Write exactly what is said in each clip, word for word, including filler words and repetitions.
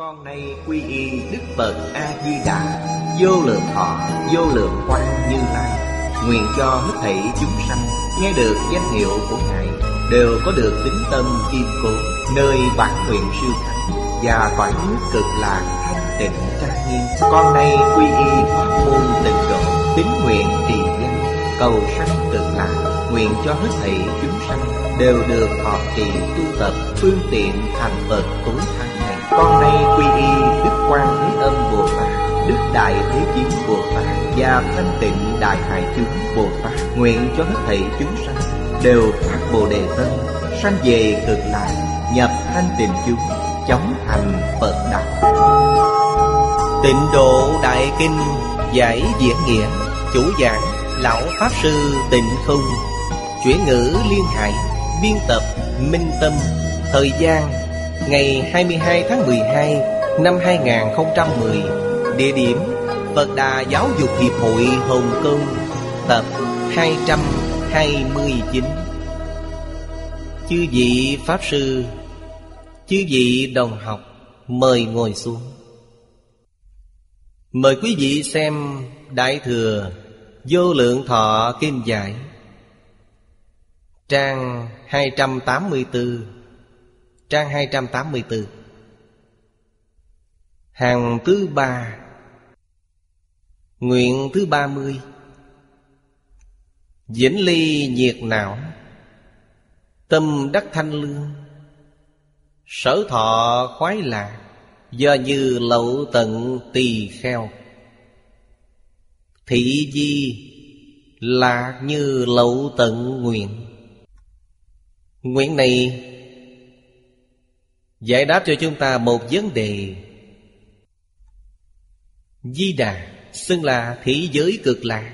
Con nay quy y Đức Phật A-di-đà, vô lượng thọ, vô lượng quang Như Lai. Nguyện cho hết thảy chúng sanh nghe được danh hiệu của Ngài đều có được tín tâm kiên cố, nơi bản nguyện siêu thắng và cõi nước cực lạc thanh tịnh trang nghiêm. Con nay quy y pháp môn tịnh độ, tín nguyện trì danh, cầu sanh cực lạc. Nguyện cho hết thảy chúng sanh đều được thọ trì tu tập phương tiện thành Phật tối thắng này. Con nay quy y Đức Quan Thế Âm Bồ Tát, Đức Đại Thế Chí Bồ Tát và Thanh Tịnh Đại Hải Chúng Bồ Tát. Nguyện cho hết thảy chúng sanh đều phát Bồ Đề tâm, sanh về cực lạc, nhập thanh tịnh chúng, chóng thành Phật đạo. Tịnh Độ Đại Kinh giải diễn nghĩa, chủ giảng Lão Pháp Sư Tịnh Không, chuyển ngữ Liên Hải, biên tập Minh Tâm. Thời gian ngày hai mươi hai tháng mười hai năm hai nghìn không trăm mười. Địa điểm Phật Đà Giáo dục Hiệp hội Hồng Kông. Tập hai trăm hai mươi chín. Chư vị Pháp Sư, chư vị đồng học, mời ngồi xuống. Mời quý vị xem Đại Thừa Vô Lượng Thọ Kinh Giải, trang hai trăm tám mươi tư. Trang hai trăm tám mươi tư, hàng thứ ba, nguyện thứ ba mươi. Vĩnh ly nhiệt não, tâm đắc thanh lương, sở thọ khoái lạc, do như lậu tận tỳ kheo. Thị di lạc như lậu tận nguyện. Nguyện này giải đáp cho chúng ta một vấn đề. Di Đà xưng là thế giới cực lạc.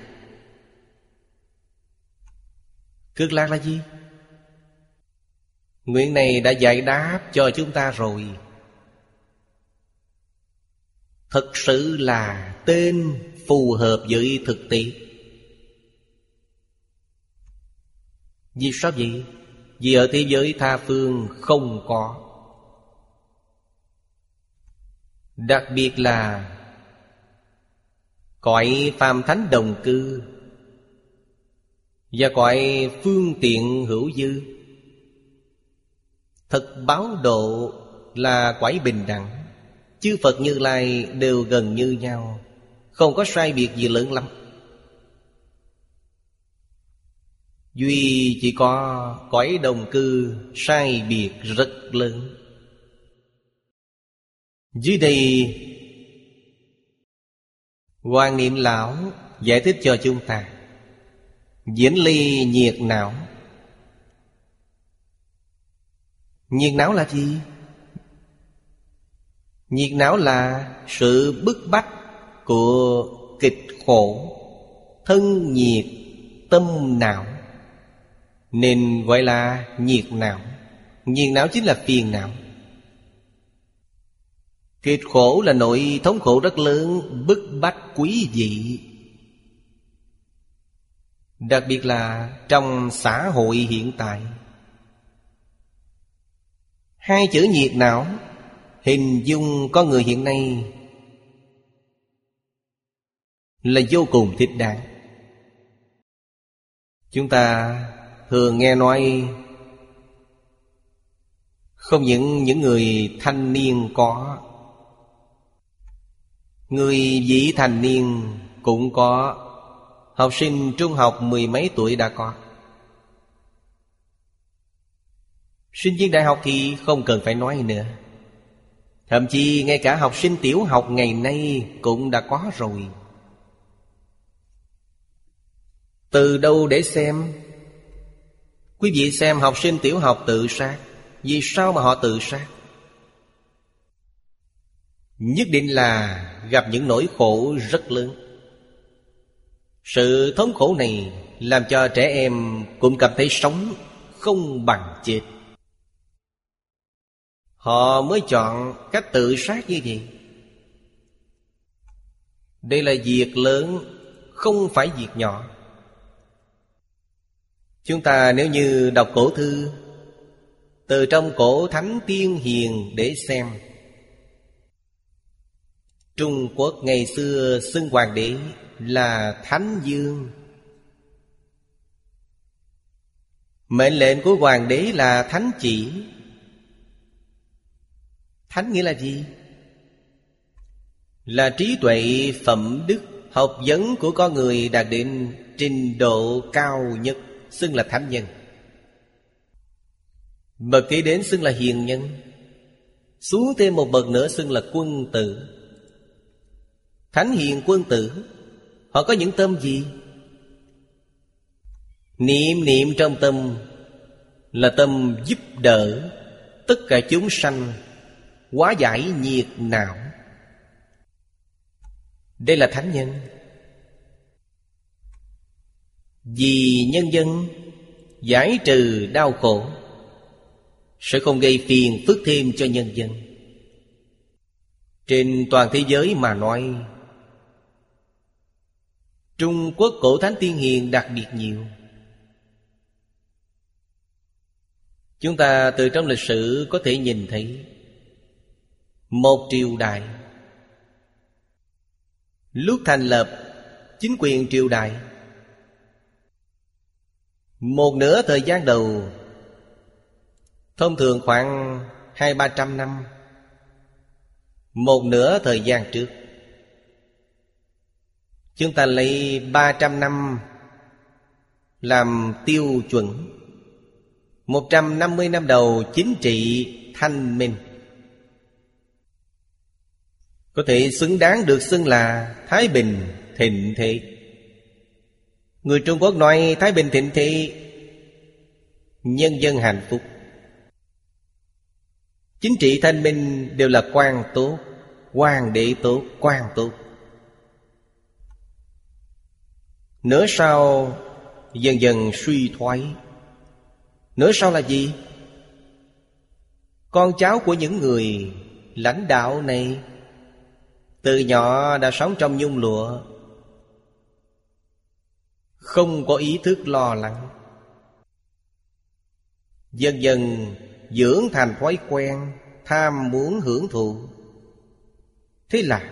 Cực lạc là gì? Nguyện này đã giải đáp cho chúng ta rồi. Thật sự là tên phù hợp với thực tế. Vì sao vậy? Vì ở thế giới tha phương không có. Đặc biệt là cõi phàm thánh đồng cư và cõi phương tiện hữu dư. Thật báo độ là cõi bình đẳng. Chư Phật Như Lai đều gần như nhau, không có sai biệt gì lớn lắm. Duy chỉ có cõi đồng cư sai biệt rất lớn. Dưới đây Hoàng Niệm Lão giải thích cho chúng ta vĩnh ly nhiệt não. Nhiệt não là gì? Nhiệt não là sự bức bách của kịch khổ, thân nhiệt tâm não, nên gọi là nhiệt não. Nhiệt não chính là phiền não. Kịch khổ là nỗi thống khổ rất lớn, bức bách quý vị. Đặc biệt là trong xã hội hiện tại. Hai chữ nhiệt não hình dung con người hiện nay là vô cùng thích đáng. Chúng ta thường nghe nói không những những người thanh niên có, người vị thành niên cũng có, học sinh trung học mười mấy tuổi đã có. Sinh viên đại học thì không cần phải nói nữa. Thậm chí ngay cả học sinh tiểu học ngày nay cũng đã có rồi. Từ đâu để xem? Quý vị xem học sinh tiểu học tự sát. Vì sao mà họ tự sát? Nhất định là gặp những nỗi khổ rất lớn. Sự thống khổ này làm cho trẻ em cũng cảm thấy sống không bằng chết. Họ mới chọn cách tự sát như vậy. Đây là việc lớn, không phải việc nhỏ. Chúng ta nếu như đọc cổ thư, từ trong cổ Thánh Tiên Hiền để xem, Trung Quốc ngày xưa xưng hoàng đế là Thánh Dương. Mệnh lệnh của hoàng đế là thánh chỉ. Thánh nghĩa là gì? Là trí tuệ, phẩm đức, học vấn của con người đạt đến trình độ cao nhất, xưng là thánh nhân. Bậc kế đến xưng là hiền nhân. Xuống thêm một bậc nữa xưng là quân tử. Thánh hiền quân tử, họ có những tâm gì? Niệm niệm trong tâm là tâm giúp đỡ tất cả chúng sanh, hóa giải nhiệt não. Đây là thánh nhân. Vì nhân dân giải trừ đau khổ, sẽ không gây phiền phức thêm cho nhân dân. Trên toàn thế giới mà nói, Trung Quốc cổ thánh tiên hiền đặc biệt nhiều. Chúng ta từ trong lịch sử có thể nhìn thấy một triều đại lúc thành lập chính quyền triều đại, một nửa thời gian đầu, thông thường khoảng hai ba trăm năm, một nửa thời gian trước. Chúng ta lấy ba trăm năm làm tiêu chuẩn. Một trăm năm mươi năm đầu chính trị thanh minh, có thể xứng đáng được xưng là Thái Bình thịnh thế. Người Trung Quốc nói Thái Bình thịnh thế, nhân dân hạnh phúc. Chính trị thanh minh đều là quan tốt, hoàng đế tốt, quan tốt. Nửa sau dần dần suy thoái. Nửa sau là gì? Con cháu của những người lãnh đạo này từ nhỏ đã sống trong nhung lụa, không có ý thức lo lắng, dần dần dưỡng thành thói quen tham muốn hưởng thụ. Thế là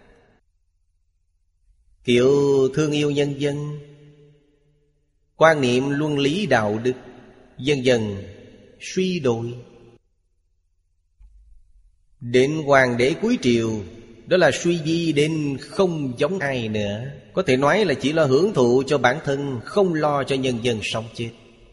kiểu thương yêu nhân dân, quan niệm luân lý đạo đức dần dần suy đồi. Đến hoàng đế cuối triều, đó là suy di đến không giống ai nữa. Có thể nói là chỉ lo hưởng thụ cho bản thân, không lo cho nhân dân sống chết.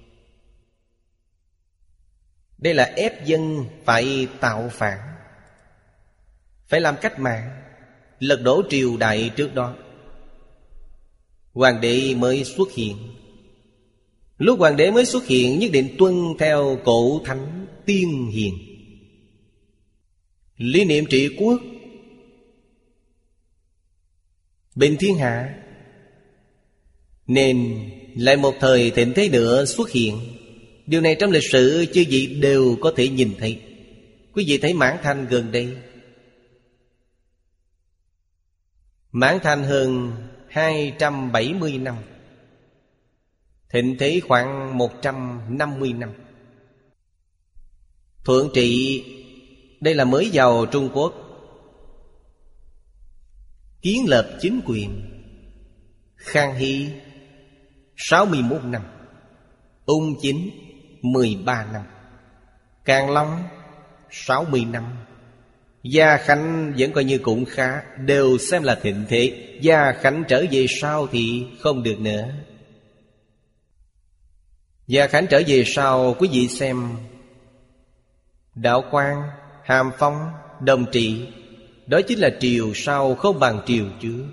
Đây là ép dân phải tạo phản, phải làm cách mạng, lật đổ triều đại trước đó. Hoàng đế mới xuất hiện. Lúc hoàng đế mới xuất hiện, nhất định tuân theo cổ thánh tiên hiền, lý niệm trị quốc, bình thiên hạ. Nên lại một thời thịnh thế nữa xuất hiện. Điều này trong lịch sử chư vị đều có thể nhìn thấy. Quý vị thấy Mãn Thanh gần đây, Mãn Thanh hơn hai trăm bảy mươi năm, thịnh thế khoảng một trăm năm mươi năm. Thuận trị, đây là mới vào Trung Quốc, kiến lập chính quyền. Khang Hy sáu mươi mốt năm, Ung Chính mười ba năm, Càn Long sáu mươi năm, Gia Khánh vẫn coi như cũng khá, đều xem là thịnh thế. Gia Khánh trở về sau thì không được nữa. Gia Khánh trở về sau, quý vị xem Đạo Quang, Hàm Phong, Đồng Trị, đó chính là triều sau không bằng triều trước.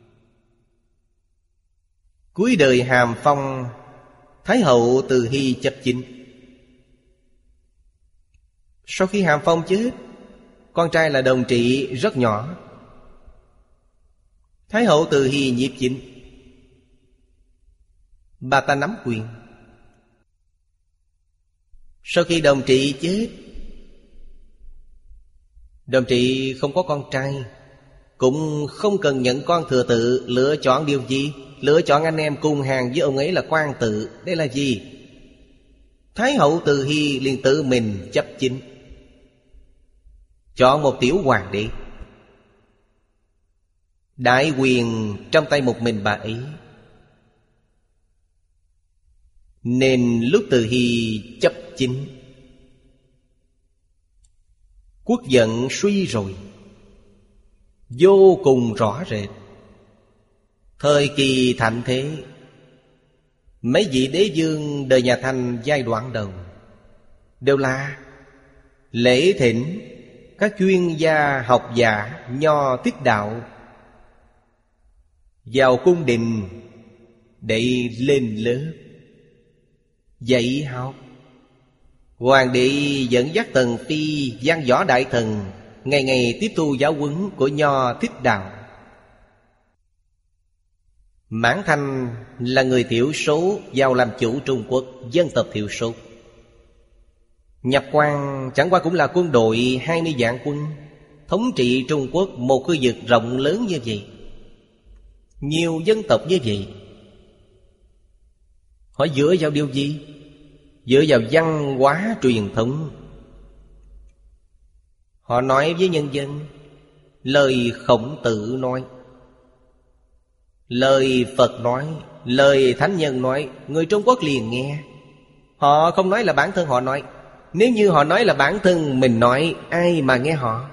Cuối đời Hàm Phong, Thái hậu Từ Hy chấp chính. Sau khi Hàm Phong chết, con trai là Đồng Trị rất nhỏ, Thái hậu Từ Hy nhiếp chính. Bà ta nắm quyền. Sau khi Đồng Trị chết, Đồng Trị không có con trai, cũng không cần nhận con thừa tự. Lựa chọn điều gì? Lựa chọn anh em cùng hàng với ông ấy là quan tự. Đây là gì? Thái hậu Từ Hy liền tự mình chấp chính, chọn một tiểu hoàng đế. Đại quyền trong tay một mình bà ấy. Nên lúc Từ Hy chấp chính, quốc vận suy rồi, vô cùng rõ rệt. Thời kỳ thạnh thế, mấy vị đế vương đời nhà Thanh giai đoạn đầu đều là lễ thỉnh các chuyên gia học giả nho tiết đạo vào cung đình để lên lớp dạy học. Hoàng đế dẫn dắt Tần Phi, văn võ đại thần ngày ngày tiếp thu giáo huấn của nho tiết đạo. Mãn Thanh là người thiểu số vào làm chủ Trung Quốc, dân tộc thiểu số. Nhập quan chẳng qua cũng là quân đội hai mươi vạn quân, thống trị Trung Quốc một khu vực rộng lớn như vậy, nhiều dân tộc như vậy. Họ dựa vào điều gì? Dựa vào văn hóa truyền thống. Họ nói với nhân dân lời Khổng Tử nói, lời Phật nói, lời Thánh Nhân nói, người Trung Quốc liền nghe. Họ không nói là bản thân họ nói. Nếu như họ nói là bản thân mình nói, ai mà nghe họ?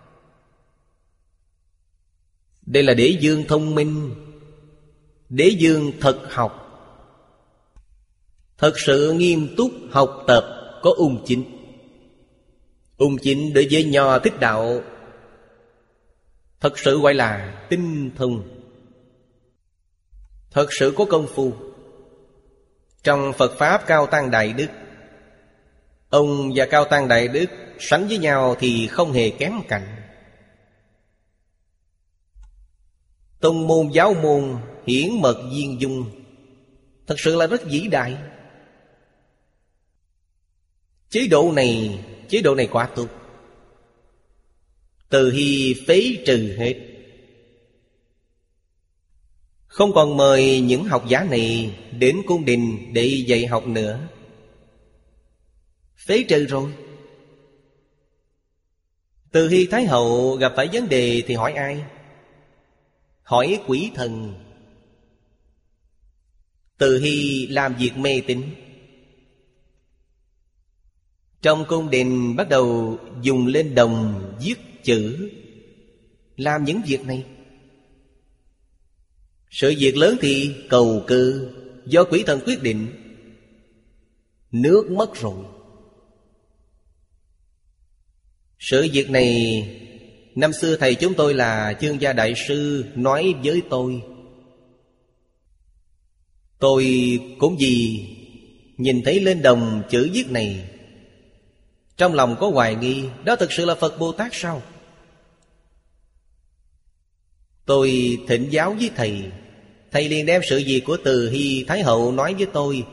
Đây là đế vương thông minh, đế vương thật học, thật sự nghiêm túc học tập, có ung chính. Ung chính đối với nho thích đạo thật sự gọi là tinh thông, thật sự có công phu. Trong Phật Pháp Cao Tăng Đại Đức, ông và Cao Tăng Đại Đức sánh với nhau thì không hề kém cạnh. Tông môn giáo môn hiển mật viên dung, thật sự là rất vĩ đại. Chế độ này, chế độ này quá tốt. Từ Hy phế trừ hết, không còn mời những học giả này đến cung đình để dạy học nữa. Phế trừ rồi. Từ Hy Thái Hậu gặp phải vấn đề thì hỏi ai? Hỏi quỷ thần. Từ Hy làm việc mê tín. Trong cung đình bắt đầu dùng lên đồng viết chữ, làm những việc này. Sự việc lớn thì cầu cư, do quỷ thần quyết định. Nước mất rồi. Sự việc này năm xưa thầy chúng tôi là Chương Gia Đại Sư nói với tôi. Tôi cũng vì nhìn thấy lên đồng chữ viết này, trong lòng có hoài nghi, đó thực sự là Phật Bồ Tát sao? Tôi thỉnh giáo với thầy, thầy liền đem sự việc của Từ Hy Thái Hậu nói với tôi.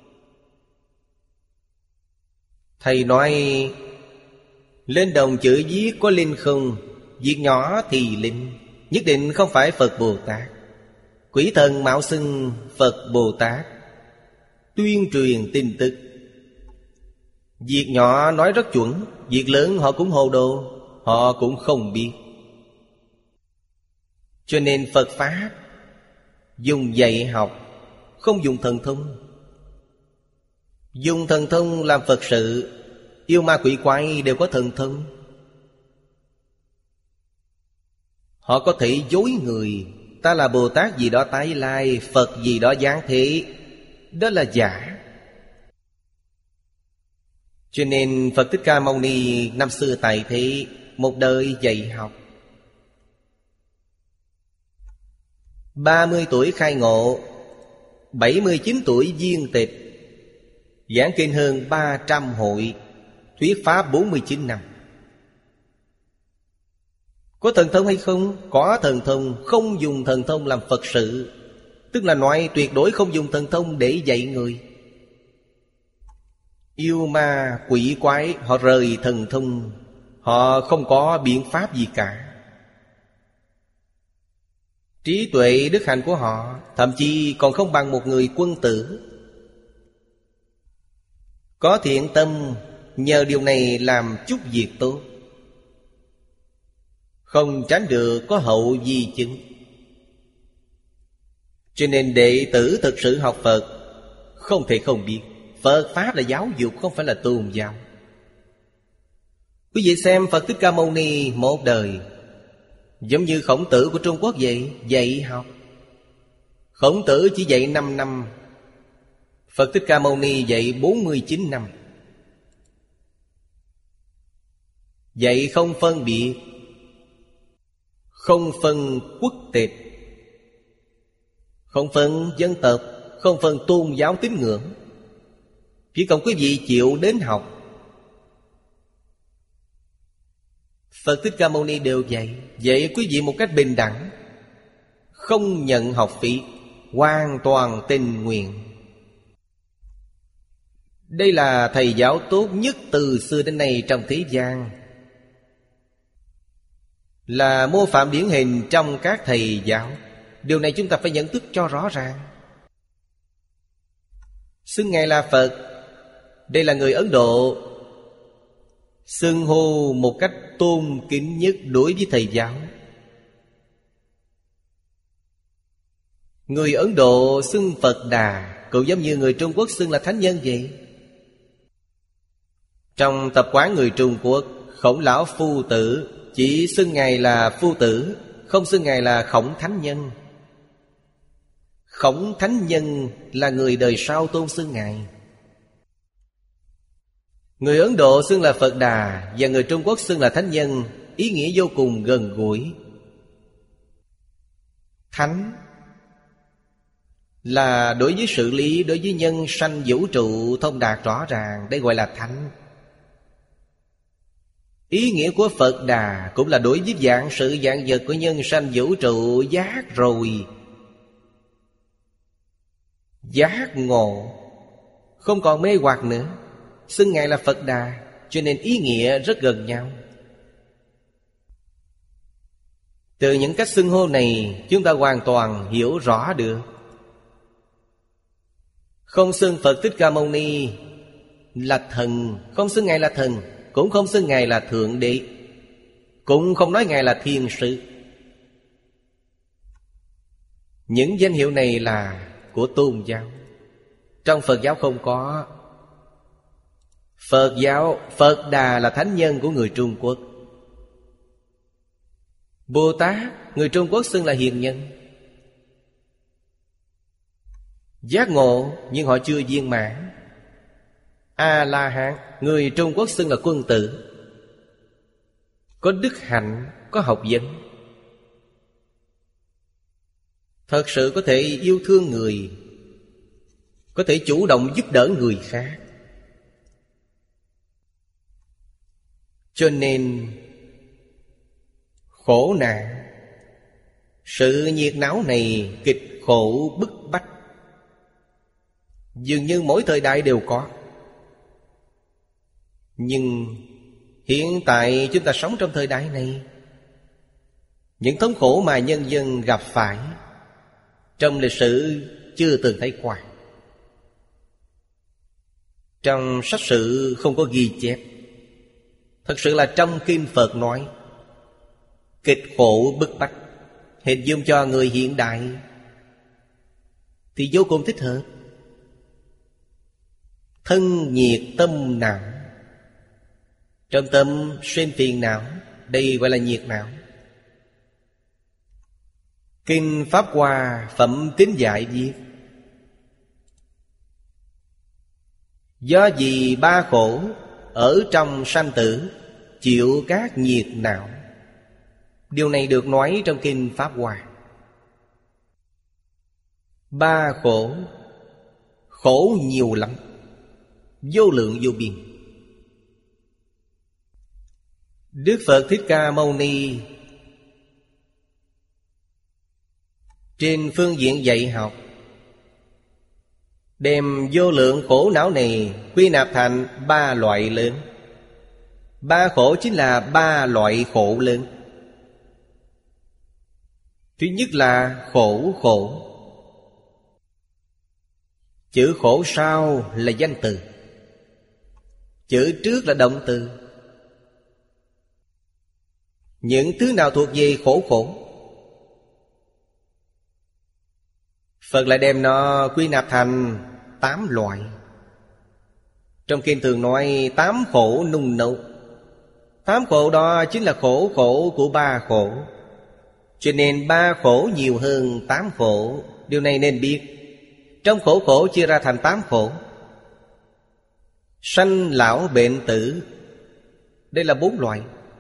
Thầy nói lên đồng chữ viết có linh không? Việc nhỏ thì linh, nhất định không phải Phật Bồ Tát. Quỷ thần mạo xưng Phật Bồ Tát, tuyên truyền tin tức. Việc nhỏ nói rất chuẩn, việc lớn họ cũng hồ đồ, họ cũng không biết. Cho nên Phật Pháp dùng dạy học, không dùng thần thông. Dùng thần thông làm Phật sự, yêu ma quỷ quái đều có thần thông. Họ có thể dối người, ta là Bồ Tát gì đó tái lai, Phật gì đó giáng thế, đó là giả. Cho nên Phật Thích Ca Mâu Ni năm xưa tại thế, một đời dạy học. Ba mươi tuổi khai ngộ, bảy mươi chín tuổi viên tịch, giảng kinh hơn ba trăm hội, thuyết pháp bốn mươi chín năm. Có thần thông hay không? Có thần thông, không dùng thần thông làm Phật sự. Tức là nói tuyệt đối không dùng thần thông để dạy người. Yêu ma quỷ quái họ rời thần thông, họ không có biện pháp gì cả. Trí tuệ đức hạnh của họ thậm chí còn không bằng một người quân tử. Có thiện tâm, nhờ điều này làm chút việc tốt, không tránh được có hậu di chứng. Cho nên đệ tử thực sự học Phật không thể không biết Phật Pháp là giáo dục, không phải là tôn giáo. Quý vị xem Phật Thích Ca Mâu Ni một đời giống như Khổng Tử của Trung Quốc vậy, dạy học. Khổng Tử chỉ dạy năm năm, Phật Thích Ca Mâu Ni dạy bốn mươi chín năm. Dạy không phân biệt, không phân quốc tịch, không phân dân tộc, không phân tôn giáo tín ngưỡng. Chỉ cần quý vị chịu đến học, Phật Thích Ca Mâu Ni đều dạy. Dạy quý vị một cách bình đẳng, không nhận học phí, hoàn toàn tình nguyện. Đây là thầy giáo tốt nhất từ xưa đến nay trong thế gian, là mô phạm điển hình trong các thầy giáo. Điều này chúng ta phải nhận thức cho rõ ràng. Xưng Ngài là Phật, đây là người Ấn Độ, xưng hô một cách tôn kính nhất đối với thầy giáo. Người Ấn Độ xưng Phật Đà cũng giống như người Trung Quốc xưng là Thánh Nhân vậy. Trong tập quán người Trung Quốc, Khổng Lão Phu Tử chỉ xưng Ngài là Phu Tử, không xưng Ngài là Khổng Thánh Nhân. Khổng Thánh Nhân là người đời sau tôn xưng Ngài. Người Ấn Độ xưng là Phật Đà và người Trung Quốc xưng là Thánh Nhân, ý nghĩa vô cùng gần gũi. Thánh là đối với sự lý, đối với nhân sanh vũ trụ thông đạt rõ ràng, đây gọi là Thánh. Ý nghĩa của Phật Đà cũng là đối với vạn sự vạn vật của nhân sanh vũ trụ giác rồi, giác ngộ, không còn mê hoặc nữa, xưng Ngài là Phật Đà. Cho nên ý nghĩa rất gần nhau. Từ những cách xưng hô này, chúng ta hoàn toàn hiểu rõ được. Không xưng Phật Thích Ca Mâu Ni là thần, không xưng Ngài là thần, cũng không xưng Ngài là Thượng Đế, cũng không nói Ngài là Thiên Sư. Những danh hiệu này là của tôn giáo, trong Phật giáo không có. Phật giáo, Phật Đà là Thánh Nhân của người Trung Quốc. Bồ Tát, người Trung Quốc xưng là Hiền Nhân. Giác ngộ nhưng họ chưa viên mãn. A-la-hán, người Trung Quốc xưng là Quân Tử. Có đức hạnh, có học vấn, thật sự có thể yêu thương người, có thể chủ động giúp đỡ người khác. Cho nên khổ nạn, sự nhiệt não này, kịch khổ bức bách, dường như mỗi thời đại đều có. Nhưng hiện tại chúng ta sống trong thời đại này, những thống khổ mà nhân dân gặp phải trong lịch sử chưa từng thấy qua. Trong sách sử không có ghi chép. Thật sự là trong Kinh Phật nói kịch khổ bức bách, hình dung cho người hiện đại thì vô cùng thích hợp. Thân nhiệt tâm não, trong tâm sinh phiền não, đây gọi là nhiệt não. Kinh Pháp Hoa Phẩm Tín Giải viết: do vì ba khổ ở trong sanh tử, chịu các nhiệt não. Điều này được nói trong Kinh Pháp Hoa. Ba khổ, khổ nhiều lắm, vô lượng vô biên. Đức Phật Thích Ca Mâu Ni trên phương diện dạy học đem vô lượng khổ não này quy nạp thành ba loại lớn. Ba khổ chính là ba loại khổ lớn. Thứ nhất là khổ khổ. Chữ khổ sau là danh từ, chữ trước là động từ. Những thứ nào thuộc về khổ khổ? Phật lại đem nó quy nạp thành tám loại. Trong kinh thường nói tám khổ nung nấu. Tám khổ đó chính là khổ khổ của ba khổ. Cho nên ba khổ nhiều hơn tám khổ. Điều này nên biết. Trong khổ khổ chia ra thành tám khổ. Sanh lão bệnh tử, đây là bốn loại.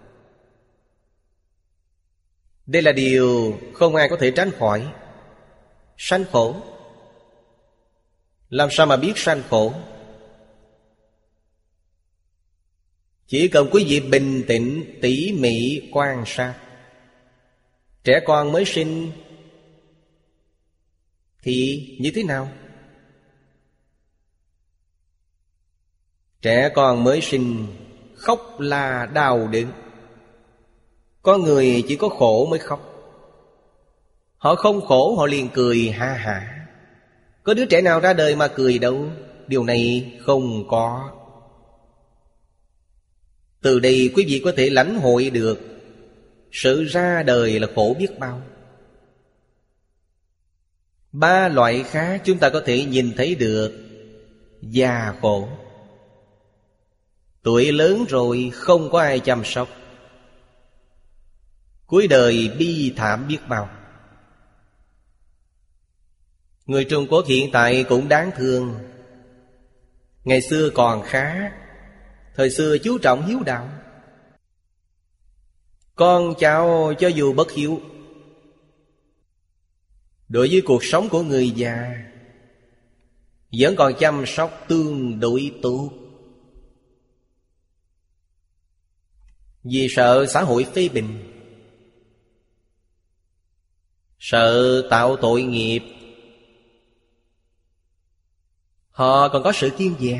Đây là điều không ai có thể tránh khỏi. Sanh khổ. Làm sao mà biết sanh khổ? Chỉ cần quý vị bình tĩnh tỉ mỉ quan sát. Trẻ con mới sinh thì như thế nào? Trẻ con mới sinh khóc là đau đớn. Có người chỉ có khổ mới khóc. Họ không khổ họ liền cười ha hả. Có đứa trẻ nào ra đời mà cười đâu. Điều này không có. Từ đây quý vị có thể lãnh hội được sự ra đời là khổ biết bao. Ba loại khác chúng ta có thể nhìn thấy được. Già khổ. Tuổi lớn rồi không có ai chăm sóc. Cuối đời bi thảm biết bao. Người Trung Quốc hiện tại cũng đáng thương. Ngày xưa còn khá. Thời xưa chú trọng hiếu đạo. Con cháu cho dù bất hiếu, đối với cuộc sống của người già vẫn còn chăm sóc tương đối tốt. Vì sợ xã hội phê bình, sợ tạo tội nghiệp, họ còn có sự kiêng dè.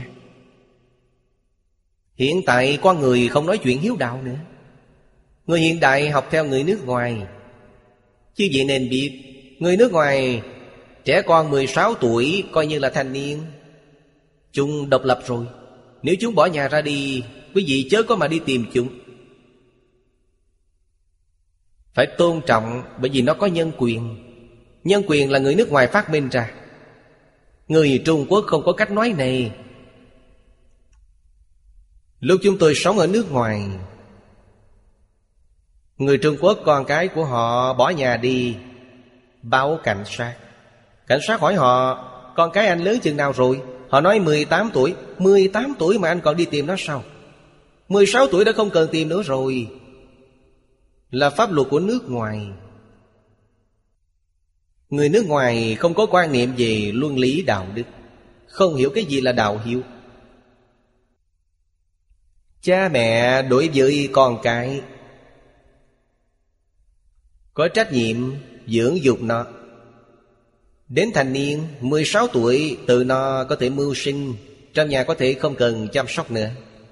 Hiện tại con người không nói chuyện hiếu đạo nữa. Người hiện đại học theo người nước ngoài. Chứ vậy nên biết, người nước ngoài trẻ con mười sáu tuổi coi như là thanh niên. Chúng độc lập rồi. Nếu chúng bỏ nhà ra đi, quý vị chớ có mà đi tìm chúng. Phải tôn trọng, bởi vì nó có nhân quyền. Nhân quyền là người nước ngoài phát minh ra. Người Trung Quốc không có cách nói này. Lúc chúng tôi sống ở nước ngoài, người Trung Quốc con cái của họ bỏ nhà đi, báo cảnh sát. Cảnh sát hỏi họ, con cái anh lớn chừng nào rồi? Họ nói mười tám tuổi. Mười tám tuổi mà anh còn đi tìm nó sao? Mười sáu tuổi đã không cần tìm nữa rồi. Là pháp luật của nước ngoài. Người nước ngoài không có quan niệm về luân lý đạo đức, không hiểu cái gì là đạo hiếu. Cha mẹ đối với con cái có trách nhiệm dưỡng dục nó. Đến thành niên mười sáu tuổi tự nó có thể mưu sinh. Trong nhà có thể không cần chăm sóc nữa.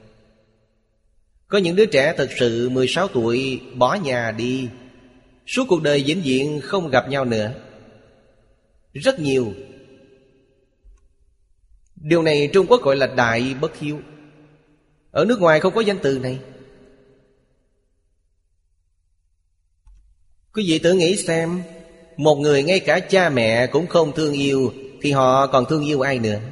Có những đứa trẻ thật sự mười sáu tuổi bỏ nhà đi, suốt cuộc đời vĩnh viễn không gặp nhau nữa. Rất nhiều. Điều này Trung Quốc gọi là đại bất hiếu. Ở nước ngoài không có danh từ này. Quý vị tự nghĩ xem, một người ngay cả cha mẹ cũng không thương yêu thì họ còn thương yêu ai nữa?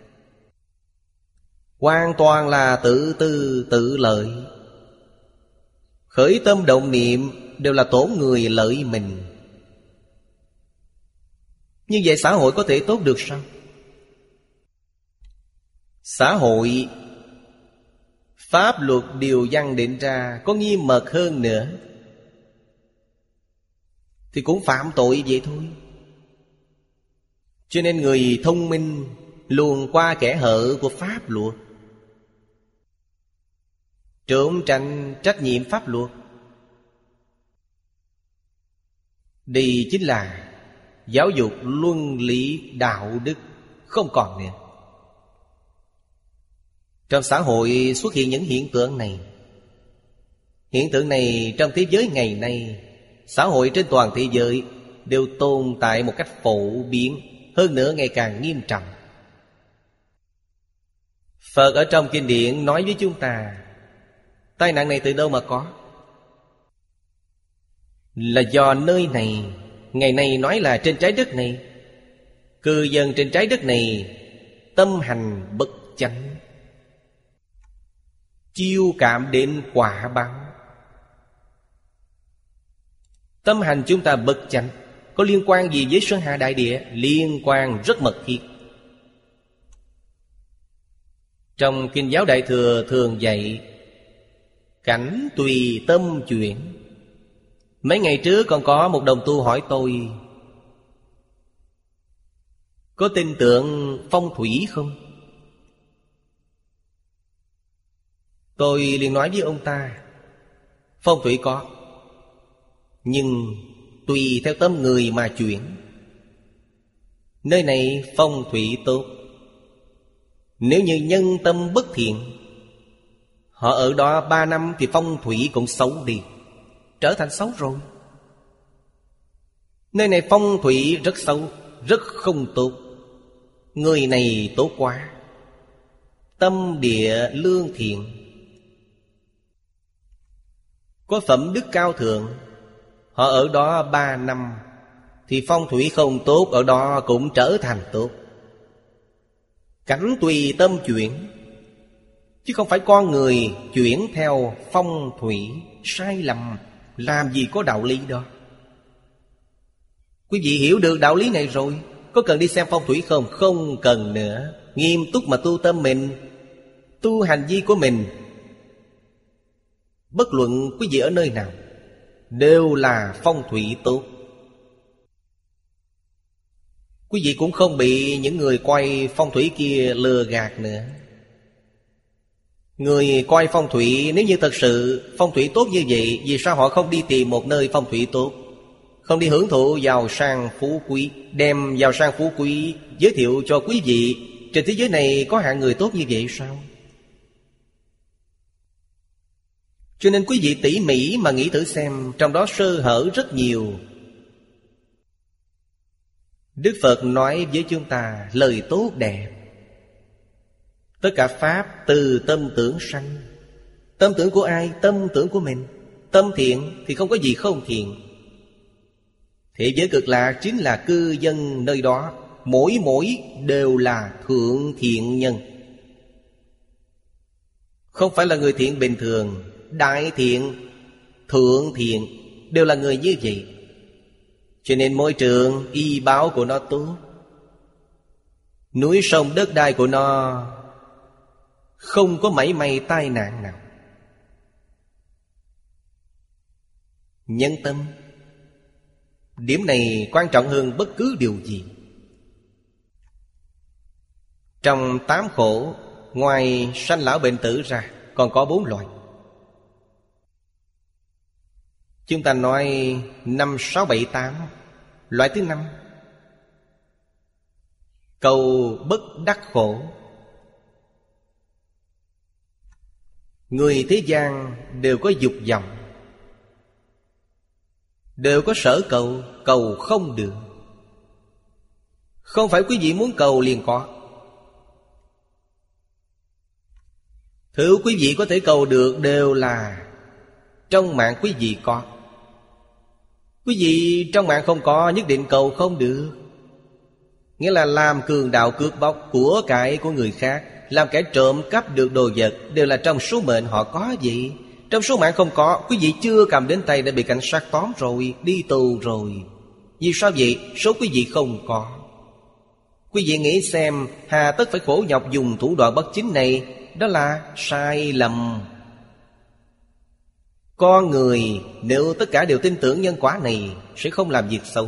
Hoàn toàn là tự tư tự lợi. Khởi tâm động niệm đều là tổn người lợi mình. Như vậy xã hội có thể tốt được sao? Xã hội pháp luật điều văn định ra có nghiêm mật hơn nữa thì cũng phạm tội vậy thôi. Cho nên người thông minh luồn qua kẽ hở của pháp luật, trốn tránh trách nhiệm pháp luật. Đây chính là giáo dục luân lý đạo đức không còn nữa. Trong xã hội xuất hiện những hiện tượng này. Hiện tượng này trong thế giới ngày nay, xã hội trên toàn thế giới đều tồn tại một cách phổ biến, hơn nữa ngày càng nghiêm trọng. Phật ở trong kinh điển nói với chúng ta, tai nạn này từ đâu mà có? Là do nơi này, ngày nay nói là trên trái đất này, Cư dân trên trái đất này tâm hành bất chánh, chiêu cảm đến quả báo. Tâm hành chúng ta bất chánh, có liên quan gì với Sơn Hà Đại Địa? Liên quan rất mật thiết. Trong Kinh Giáo Đại Thừa thường dạy cảnh tùy tâm chuyển. Mấy ngày trước còn có một đồng tu hỏi tôi có tin tưởng phong thủy không? Tôi liền nói với ông ta, phong thủy có, nhưng tùy theo tâm người mà chuyển. Nơi này phong thủy tốt, nếu như nhân tâm bất thiện, họ ở đó ba năm thì phong thủy cũng xấu đi, trở thành xấu rồi. Nơi này phong thủy rất xấu, rất không tốt. Người này tốt quá, tâm địa lương thiện, có phẩm đức cao thượng, họ ở đó ba năm thì phong thủy không tốt ở đó cũng trở thành tốt. Cảnh tùy tâm chuyển, chứ không phải con người chuyển theo phong thủy sai lầm. Làm gì có đạo lý đó. Quý vị hiểu được đạo lý này rồi, có cần đi xem phong thủy không? Không cần nữa. Nghiêm túc mà tu tâm mình, tu hành vi của mình. Bất luận quý vị ở nơi nào, đều là phong thủy tốt. Quý vị cũng không bị những người quay phong thủy kia lừa gạt nữa. Người quay phong thủy nếu như thật sự phong thủy tốt như vậy, vì sao họ không đi tìm một nơi phong thủy tốt, không đi hưởng thụ giàu sang phú quý, đem giàu sang phú quý giới thiệu cho quý vị? Trên thế giới này có hạng người tốt như vậy sao? Cho nên quý vị tỉ mỉ mà nghĩ thử xem, trong đó sơ hở rất nhiều. Đức Phật nói với chúng ta lời tốt đẹp. Tất cả pháp từ tâm tưởng sanh. Tâm tưởng của ai? Tâm tưởng của mình. Tâm thiện thì không có gì không thiện. Thế giới Cực Lạc chính là cư dân nơi đó, mỗi mỗi đều là thượng thiện nhân. Không phải là người thiện bình thường, đại thiện, thượng thiện đều là người như vậy. Cho nên môi trường y báo của nó tốt, núi sông đất đai của nó không có mảy may tai nạn nào. Nhân tâm, điểm này quan trọng hơn bất cứ điều gì. Trong tám khổ, ngoài sanh lão bệnh tử ra, còn có bốn loại. Chúng ta nói năm, sáu, bảy, tám. Loại thứ năm, cầu bất đắc khổ. Người thế gian đều có dục vọng, đều có sở cầu, cầu không được. Không phải quý vị muốn cầu liền có. Thứ quý vị có thể cầu được đều là trong mạng quý vị có. Quý vị trong mạng không có, nhất định cầu không được. Nghĩa là làm cường đạo cướp bóc của cải của người khác, làm kẻ trộm cắp được đồ vật, đều là trong số mệnh họ có gì. Trong số mạng không có, quý vị chưa cầm đến tay đã bị cảnh sát tóm rồi, đi tù rồi. Vì sao vậy? Số quý vị không có. Quý vị nghĩ xem, hà tất phải khổ nhọc dùng thủ đoạn bất chính này? Đó là sai lầm. Con người nếu tất cả đều tin tưởng nhân quả này, sẽ không làm việc xấu.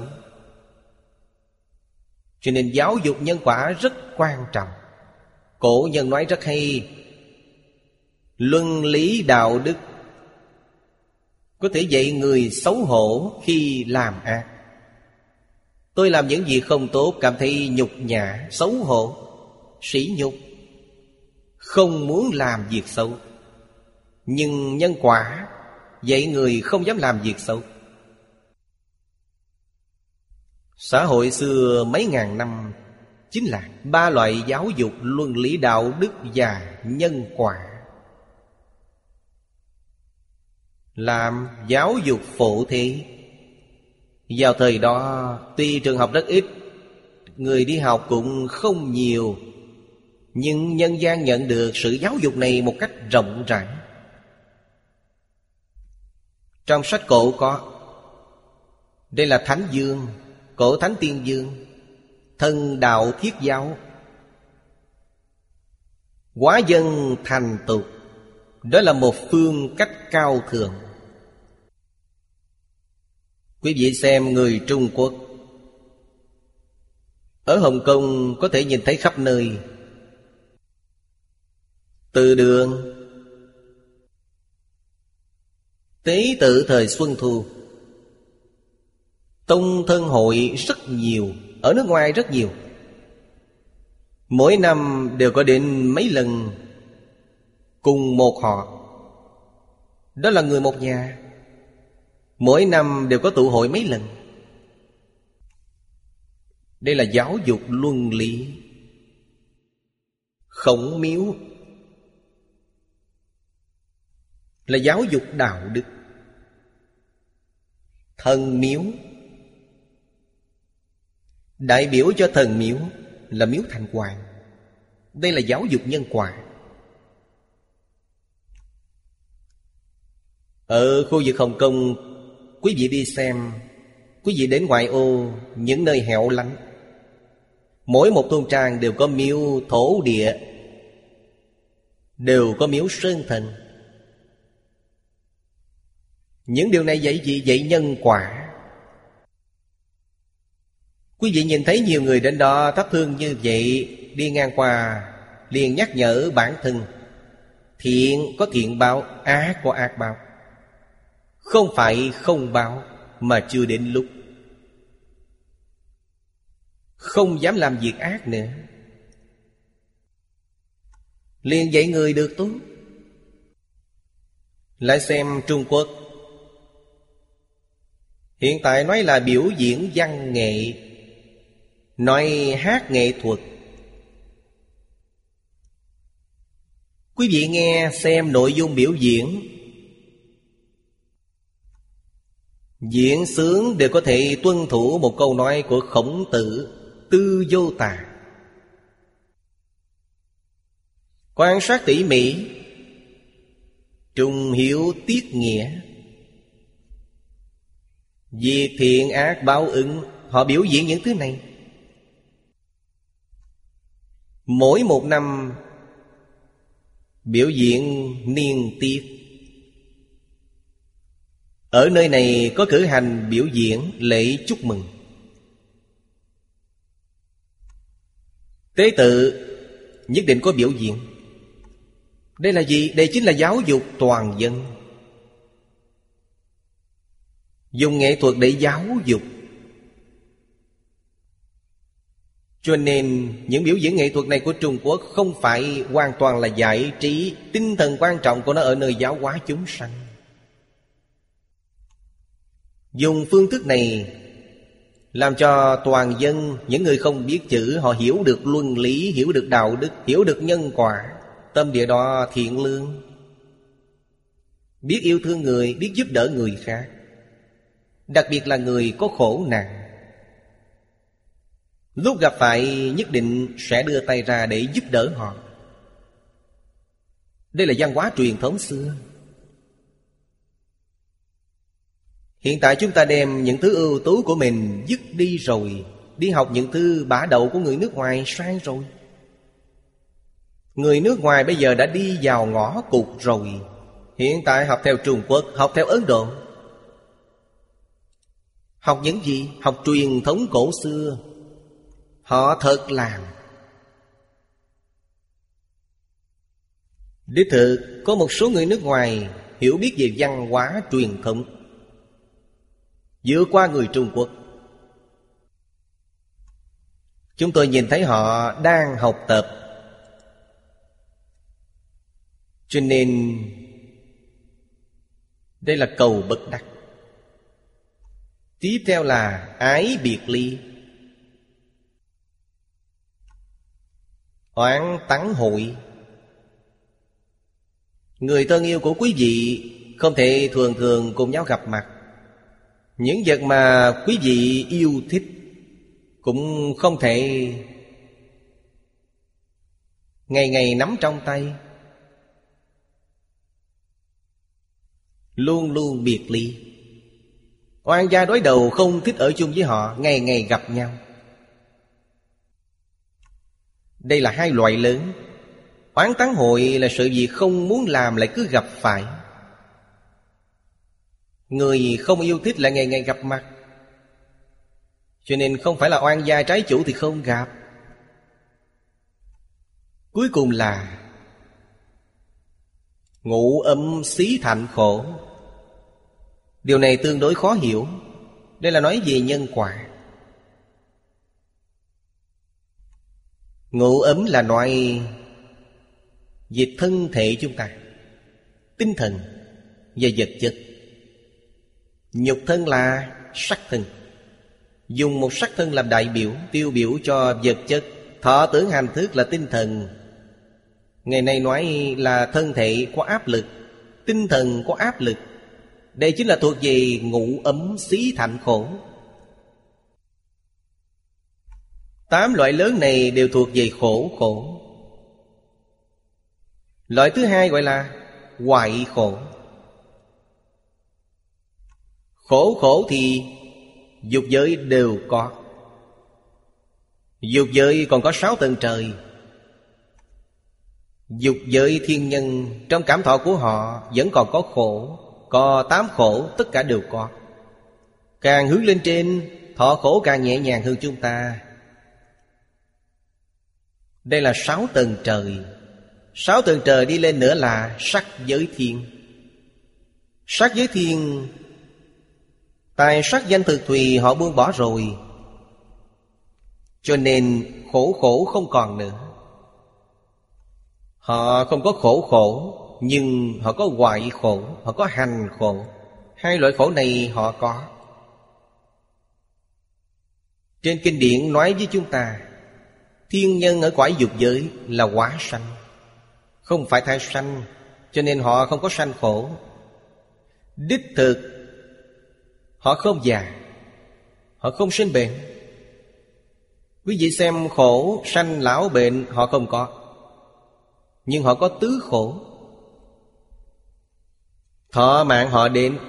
Cho nên giáo dục nhân quả rất quan trọng. Cổ nhân nói rất hay, luân lý đạo đức có thể dạy người xấu hổ khi làm ác. Tôi làm những gì không tốt, cảm thấy nhục nhã, xấu hổ, sỉ nhục, không muốn làm việc xấu. Nhưng nhân quả dạy người không dám làm việc xấu. Xã hội xưa mấy ngàn năm chính là ba loại giáo dục: luân lý đạo đức và nhân quả. Làm giáo dục phổ thế. Vào thời đó tuy trường học rất ít, người đi học cũng không nhiều, nhưng nhân gian nhận được sự giáo dục này một cách rộng rãi. Trong sách cổ có. Đây là Thánh Dương, Cổ Thánh Tiên Dương, Thần Đạo Thiết Giáo. Hóa dân thành tục, đó là một phương cách cao thượng. Quý vị xem người Trung Quốc, ở Hồng Kông có thể nhìn thấy khắp nơi. Từ đường, tế tự thời Xuân Thu, tông thân hội rất nhiều. Ở nước ngoài rất nhiều. Mỗi năm đều có đến mấy lần cùng một họ. Đó là người một nhà. Mỗi năm đều có tụ hội mấy lần. Đây là giáo dục luân lý. Khổng miếu là giáo dục đạo đức. Thần miếu đại biểu cho thần miếu là miếu Thành Hoàng. Đây là giáo dục nhân quả. Ở khu vực Hồng Kông, quý vị đi xem, quý vị đến ngoại ô, những nơi hẻo lánh, mỗi một thôn trang đều có miếu thổ địa, đều có miếu sơn thần. Những điều này dạy gì? Dạy nhân quả. Quý vị nhìn thấy nhiều người đến đó thắp hương như vậy, đi ngang qua liền nhắc nhở bản thân: thiện có thiện báo, ác có ác báo. Không phải không báo, mà chưa đến lúc. Không dám làm việc ác nữa, liền dạy người được tốt. Lại xem Trung Quốc, hiện tại nói là biểu diễn văn nghệ, nói hát nghệ thuật. Quý vị nghe xem nội dung biểu diễn, diễn sướng đều có thể tuân thủ một câu nói của Khổng Tử: tư vô tà. Quan sát tỉ mỉ, trung hiếu tiết nghĩa, việc thiện ác báo ứng. Họ biểu diễn những thứ này. Mỗi một năm biểu diễn niên tiết. Ở nơi này có cử hành biểu diễn lễ chúc mừng. Tế tự nhất định có biểu diễn. Đây là gì? Đây chính là giáo dục toàn dân. Dùng nghệ thuật để giáo dục. Cho nên những biểu diễn nghệ thuật này của Trung Quốc không phải hoàn toàn là giải trí. Tinh thần quan trọng của nó ở nơi giáo hóa chúng sanh. Dùng phương thức này làm cho toàn dân, những người không biết chữ, họ hiểu được luân lý, hiểu được đạo đức, hiểu được nhân quả. Tâm địa đó thiện lương, biết yêu thương người, biết giúp đỡ người khác, đặc biệt là người có khổ nạn. Lúc gặp phải nhất định sẽ đưa tay ra để giúp đỡ họ. Đây là văn hóa truyền thống xưa. Hiện tại chúng ta đem những thứ ưu tú của mình dứt đi rồi, đi học những thứ bả đậu của người nước ngoài sai rồi. Người nước ngoài bây giờ đã đi vào ngõ cụt rồi. Hiện tại học theo Trung Quốc, học theo Ấn Độ. Học những gì? Học truyền thống cổ xưa. Họ thật làm. Đích thực có một số người nước ngoài hiểu biết về văn hóa truyền thống vượt qua người Trung Quốc. Chúng tôi nhìn thấy họ đang học tập. Cho nên đây là cầu bất đắc. Tiếp theo là ái biệt ly, oán tắng hội. Người thân yêu của quý vị không thể thường thường cùng nhau gặp mặt. Những vật mà quý vị yêu thích cũng không thể ngày ngày nắm trong tay, luôn luôn biệt ly. Oan gia đối đầu không thích ở chung với họ, ngày ngày gặp nhau. Đây là hai loại lớn. Oán tán hội là sự việc không muốn làm lại cứ gặp phải. Người không yêu thích lại ngày ngày gặp mặt, cho nên không phải là oan gia trái chủ thì không gặp. Cuối cùng là ngụ âm xí thạnh khổ. Điều này tương đối khó hiểu. Đây là nói về nhân quả. Ngụ ấm là nói về thân thể chúng ta, tinh thần và vật chất. Nhục thân là sắc thân, dùng một sắc thân làm đại biểu, tiêu biểu cho vật chất. Thọ tưởng hành thức là tinh thần. Ngày nay nói là thân thể có áp lực, tinh thần có áp lực. Đây chính là thuộc về ngụ ấm xí thạnh khổ. Tám loại lớn này đều thuộc về khổ khổ. Loại thứ hai gọi là hoại khổ. Khổ khổ thì dục giới đều có. Dục giới còn có sáu tầng trời. Dục giới thiên nhân trong cảm thọ của họ vẫn còn có khổ. Có tám khổ, tất cả đều có. Càng hướng lên trên, thọ khổ càng nhẹ nhàng hơn chúng ta. Đây là sáu tầng trời. Sáu tầng trời đi lên nữa là sắc giới thiên. Sắc giới thiên, tài sắc danh thực thùy họ buông bỏ rồi, cho nên khổ khổ không còn nữa. Họ không có khổ khổ, nhưng họ có hoại khổ, họ có hành khổ. Hai loại khổ này họ có. Trên kinh điển nói với chúng ta, thiên nhân ở cõi dục giới là hóa sanh, không phải thai sanh, cho nên họ không có sanh khổ. Đích thực họ không già, họ không sinh bệnh. Quý vị xem khổ sanh lão bệnh họ không có, nhưng họ có tứ khổ. Thọ mạng họ đến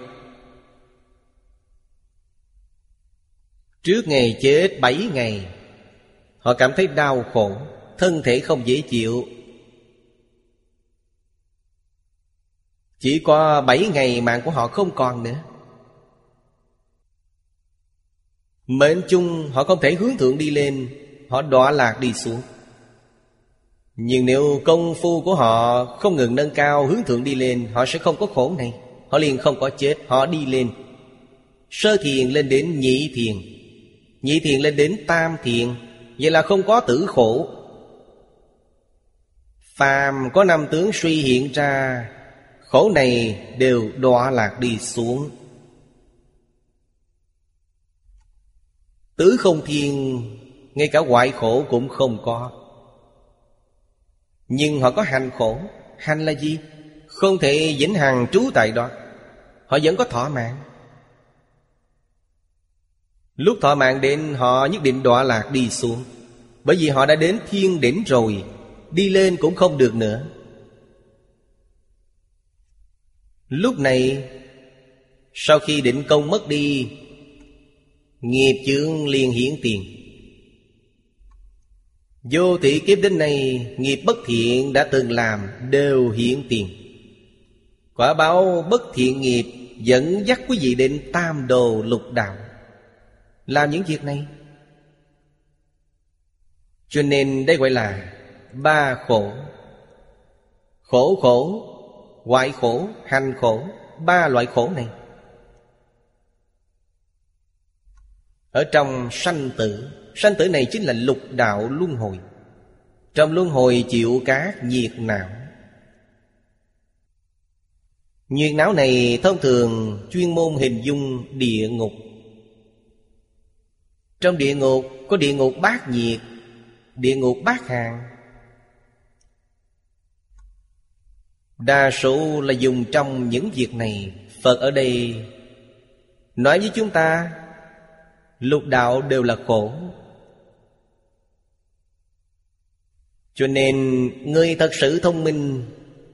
trước ngày chết bảy ngày, họ cảm thấy đau khổ, thân thể không dễ chịu. Chỉ có bảy ngày mạng của họ không còn nữa. Mệnh chung họ không thể hướng thượng đi lên, họ đọa lạc đi xuống. Nhưng nếu công phu của họ không ngừng nâng cao, hướng thượng đi lên, họ sẽ không có khổ này. Họ liền không có chết, họ đi lên. Sơ thiền lên đến nhị thiền, nhị thiền lên đến tam thiền. Vậy là không có tử khổ. Phàm có năm tướng suy hiện ra, khổ này đều đọa lạc đi xuống. Tứ không thiên, ngay cả hoại khổ cũng không có. Nhưng họ có hành khổ. Hành là gì? Không thể vĩnh hằng trú tại đó. Họ vẫn có thọ mạng. Lúc thọ mạng đến, họ nhất định đọa lạc đi xuống. Bởi vì họ đã đến thiên đỉnh rồi, đi lên cũng không được nữa. Lúc này, sau khi định công mất đi, nghiệp chướng liền hiển tiền. Vô thị kiếp đến nay, nghiệp bất thiện đã từng làm đều hiển tiền. Quả báo bất thiện nghiệp dẫn dắt quý vị đến tam đồ lục đạo, làm những việc này. Cho nên đây gọi là ba khổ. Khổ khổ, hoại khổ, hành khổ. Ba loại khổ này ở trong sanh tử. Sanh tử này chính là lục đạo luân hồi. Trong luân hồi chịu các nhiệt não. Nhiệt não này thông thường chuyên môn hình dung địa ngục. Trong địa ngục có địa ngục bát nhiệt, địa ngục bát hàn. Đa số là dùng trong những việc này. Phật ở đây nói với chúng ta, lục đạo đều là khổ. Cho nên người thật sự thông minh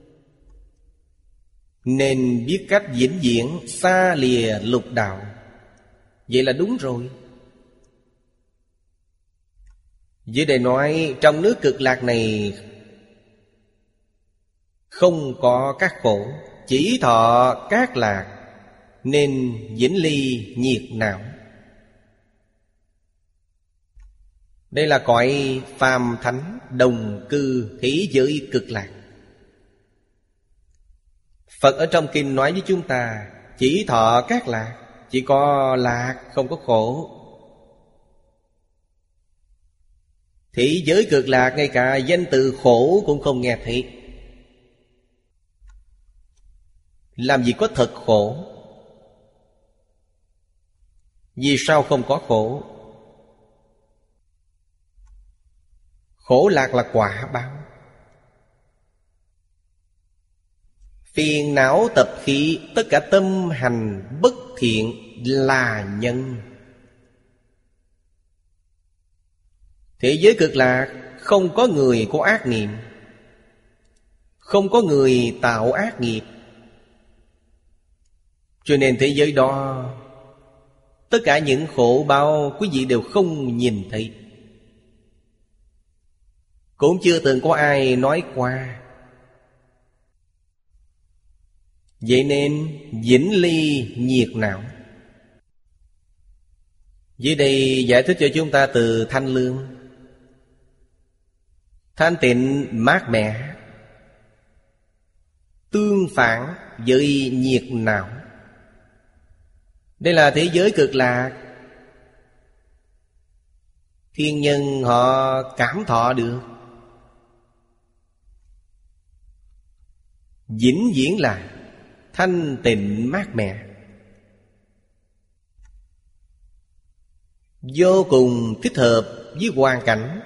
nên biết cách vĩnh viễn xa lìa lục đạo. Vậy là đúng rồi. Dưới đây nói trong nước Cực Lạc này không có các khổ, chỉ thọ các lạc, nên vĩnh ly nhiệt não. Đây là cõi phàm thánh đồng cư thế giới Cực Lạc. Phật ở trong kinh nói với chúng ta chỉ thọ các lạc, chỉ có lạc không có khổ. Thế giới Cực Lạc ngay cả danh từ khổ cũng không nghe thấy. Làm gì có thật khổ? Vì sao không có khổ? Khổ lạc là quả báo. Phiền não tập khí, tất cả tâm hành bất thiện là nhân. Thế giới Cực Lạc không có người có ác niệm, không có người tạo ác nghiệp. Cho nên thế giới đó tất cả những khổ báo quý vị đều không nhìn thấy, cũng chưa từng có ai nói qua. Vậy nên vĩnh ly nhiệt não. Dưới đây giải thích cho chúng ta từ thanh lương. Thanh tịnh mát mẻ, tương phản với nhiệt não. Đây là thế giới Cực Lạc. Thiên nhân họ cảm thọ được. Vĩnh viễn là thanh tịnh mát mẻ, vô cùng thích hợp với hoàn cảnh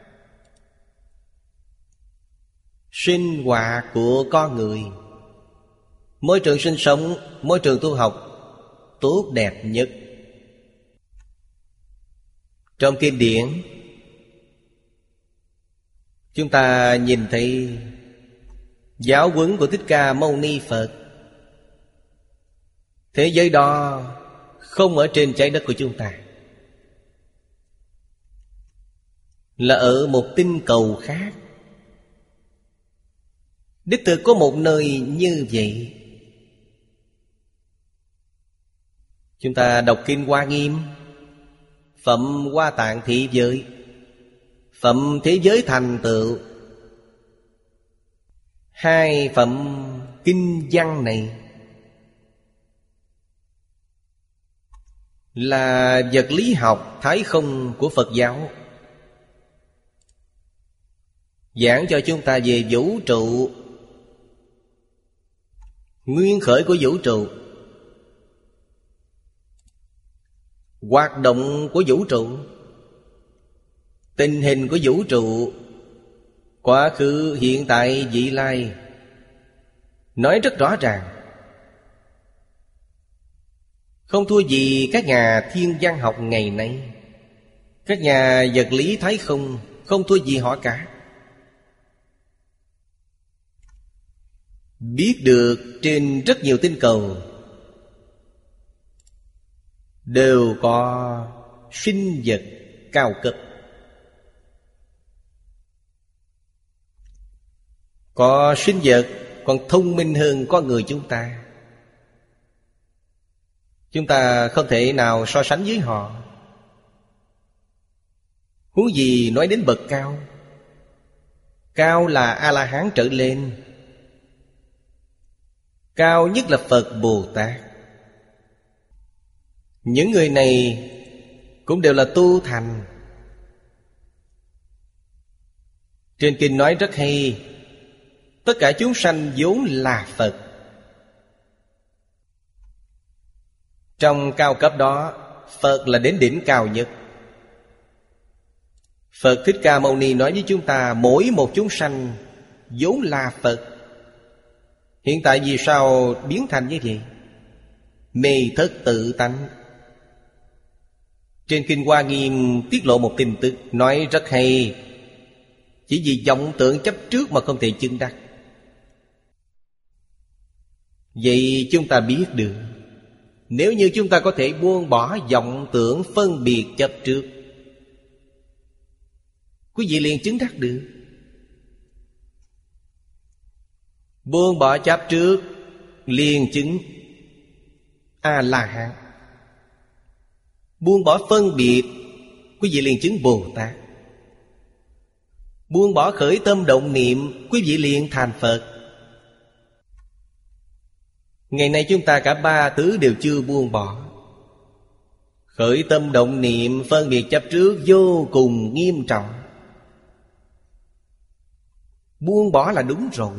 sinh hoạt của con người. Môi trường sinh sống, môi trường tu học tốt đẹp nhất. Trong kinh điển chúng ta nhìn thấy giáo huấn của Thích Ca Mâu Ni Phật. Thế giới đó không ở trên trái đất của chúng ta, là ở một tinh cầu khác. Đích thực có một nơi như vậy. Chúng ta đọc kinh Hoa Nghiêm, phẩm Hoa Tạng Thị Giới, phẩm Thế Giới Thành Tựu. Hai phẩm kinh văn này là vật lý học thái không của Phật giáo, giảng cho chúng ta về vũ trụ, nguyên khởi của vũ trụ, hoạt động của vũ trụ, tình hình của vũ trụ, quá khứ, hiện tại, vị lai, nói rất rõ ràng. Không thua gì các nhà thiên văn học ngày nay, các nhà vật lý thái không, không thua gì họ cả. Biết được trên rất nhiều tinh cầu đều có sinh vật cao cấp, có sinh vật còn thông minh hơn con người chúng ta. Chúng ta không thể nào so sánh với họ. Huống gì nói đến bậc cao. Cao là A-la-hán trở lên, cao nhất là Phật Bồ Tát. Những người này cũng đều là tu thành. Trên kinh nói rất hay, tất cả chúng sanh vốn là Phật. Trong cao cấp đó, Phật là đến đỉnh cao nhất. Phật Thích Ca Mâu Ni nói với chúng ta, mỗi một chúng sanh vốn là Phật. Hiện tại vì sao biến thành như vậy? Mê thất tự tánh. Trên kinh Hoa Nghiêm tiết lộ một tin tức nói rất hay. Chỉ vì vọng tưởng chấp trước mà không thể chứng đắc. Vậy chúng ta biết được, nếu như chúng ta có thể buông bỏ vọng tưởng phân biệt chấp trước, quý vị liền chứng đắc được. Buông bỏ chấp trước liền chứng A-la-hán. Buông bỏ phân biệt, quý vị liền chứng Bồ Tát. Buông bỏ khởi tâm động niệm, quý vị liền thành Phật. Ngày nay chúng ta cả ba thứ đều chưa buông bỏ. Khởi tâm động niệm, phân biệt chấp trước vô cùng nghiêm trọng. Buông bỏ là đúng rồi.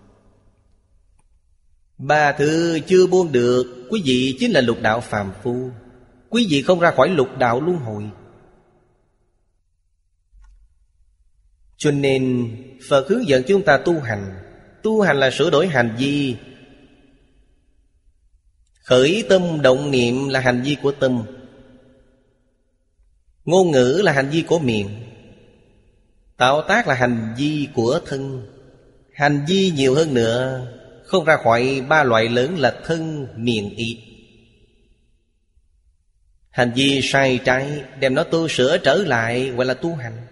Ba thứ chưa buông được, quý vị chính là lục đạo phàm phu. Quý vị không ra khỏi lục đạo luân hồi. Cho nên Phật hướng dẫn chúng ta tu hành. Tu hành là sửa đổi hành vi. Khởi tâm động niệm là hành vi của tâm. Ngôn ngữ là hành vi của miệng. Tạo tác là hành vi của thân. Hành vi nhiều hơn nữa, không ra khỏi ba loại lớn là thân, miệng, ý. Hành vi sai trái, đem nó tu sửa trở lại gọi là tu hành.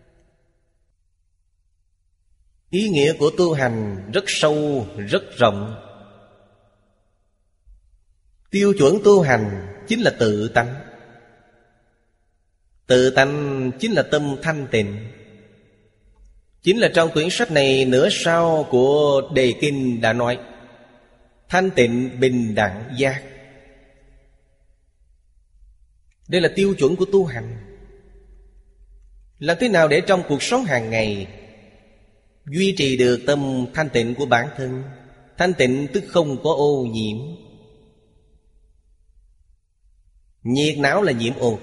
Ý nghĩa của tu hành rất sâu, rất rộng. Tiêu chuẩn tu hành chính là tự tánh. Tự tánh chính là tâm thanh tịnh. Chính là trong quyển sách này nửa sau của Đề Kinh đã nói thanh tịnh bình đẳng giác. Đây là tiêu chuẩn của tu hành. Làm thế nào để trong cuộc sống hàng ngày duy trì được tâm thanh tịnh của bản thân? Thanh tịnh tức không có ô nhiễm. Nhiệt não là nhiễm ô.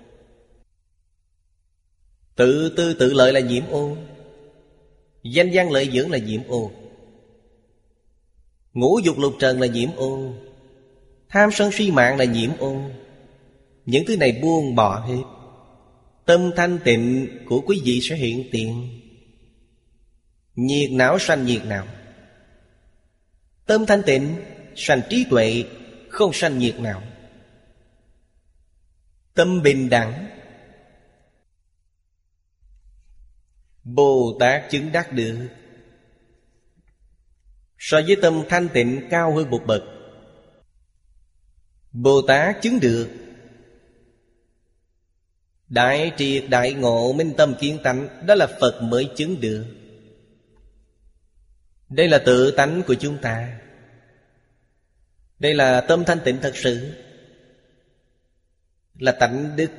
Tự tư tự lợi là nhiễm ô. Danh văn lợi dưỡng là nhiễm ô. Ngũ dục lục trần là nhiễm ô. Tham sân si mạng là nhiễm ô. Những thứ này buông bỏ hết, tâm thanh tịnh của quý vị sẽ hiện tiền. Nhiệt não sanh nhiệt não. Tâm thanh tịnh sanh trí tuệ, không sanh nhiệt não. Tâm bình đẳng, Bồ Tát chứng đắc được. So với tâm thanh tịnh cao hơn một bậc. Bồ Tát chứng được đại triệt đại ngộ minh tâm kiến tánh, đó là Phật mới chứng được. Đây là tự tánh của chúng ta. Đây là tâm thanh tịnh thật sự, là tánh đức.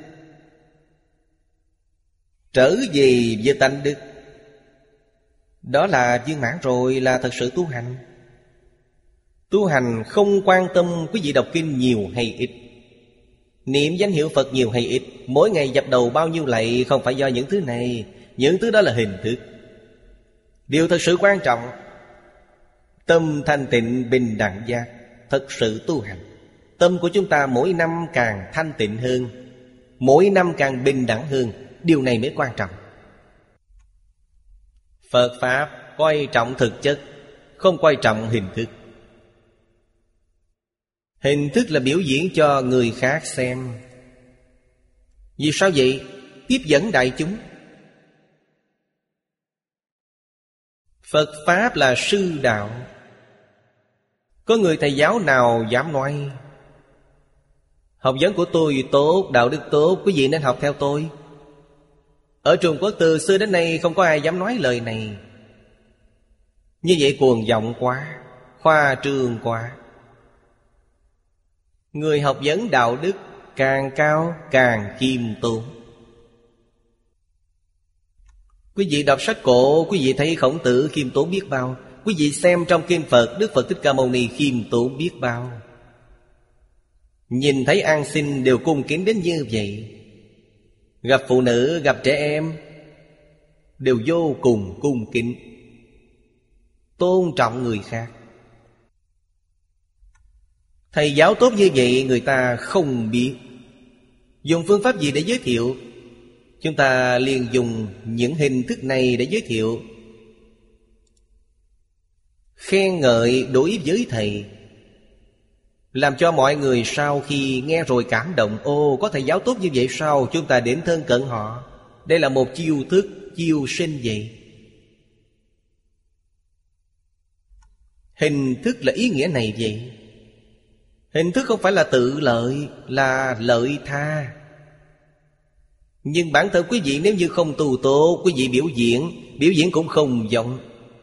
Trở về với tánh đức, đó là viên mãn rồi, là thật sự tu hành. Tu hành không quan tâm quý vị đọc kinh nhiều hay ít, niệm danh hiệu Phật nhiều hay ít, mỗi ngày dập đầu bao nhiêu lạy, không phải do những thứ này. Những thứ đó là hình thức. Điều thật sự quan trọng, tâm thanh tịnh bình đẳng giác, thật sự tu hành. Tâm của chúng ta mỗi năm càng thanh tịnh hơn, mỗi năm càng bình đẳng hơn. Điều này mới quan trọng. Phật Pháp coi trọng thực chất, không coi trọng hình thức. Hình thức là biểu diễn cho người khác xem. Vì sao vậy? Tiếp dẫn đại chúng. Phật Pháp là sư đạo. Có người thầy giáo nào dám nói học vấn của tôi tốt, đạo đức tốt, quý vị nên học theo tôi? Ở Trung Quốc từ xưa đến nay không có ai dám nói lời này. Như vậy cuồng vọng quá, khoa trương quá. Người học vấn đạo đức càng cao càng khiêm tốn. Quý vị đọc sách cổ, quý vị thấy Khổng Tử khiêm tốn biết bao. Quý vị xem trong kinh Phật, Đức Phật Thích Ca Mâu Ni khiêm tốn biết bao. Nhìn thấy an sinh đều cung kính đến như vậy. Gặp phụ nữ, gặp trẻ em đều vô cùng cung kính, tôn trọng người khác. Thầy giáo tốt như vậy người ta không biết dùng phương pháp gì để giới thiệu. Chúng ta liền dùng những hình thức này để giới thiệu, khen ngợi đối với thầy, làm cho mọi người sau khi nghe rồi cảm động. Ồ, có thầy giáo tốt như vậy sao? Chúng ta đến thân cận họ. Đây là một chiêu thức, chiêu sinh vậy. Hình thức là ý nghĩa này vậy. Hình thức không phải là tự lợi, là lợi tha. Nhưng bản thân quý vị nếu như không tu tốt, quý vị biểu diễn, biểu diễn cũng không giống.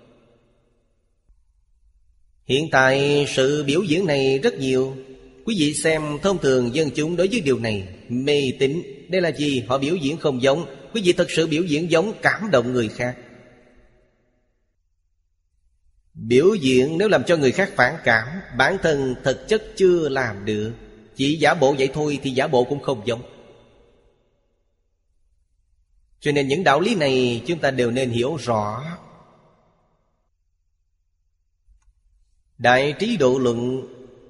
Hiện tại sự biểu diễn này rất nhiều. Quý vị xem thông thường dân chúng đối với điều này mê tín. Đây là gì? Họ biểu diễn không giống. Quý vị thật sự biểu diễn giống, cảm động người khác. Biểu diễn nếu làm cho người khác phản cảm, bản thân thực chất chưa làm được. Chỉ giả bộ vậy thôi thì giả bộ cũng không giống. Cho nên những đạo lý này chúng ta đều nên hiểu rõ. Đại Trí Độ Luận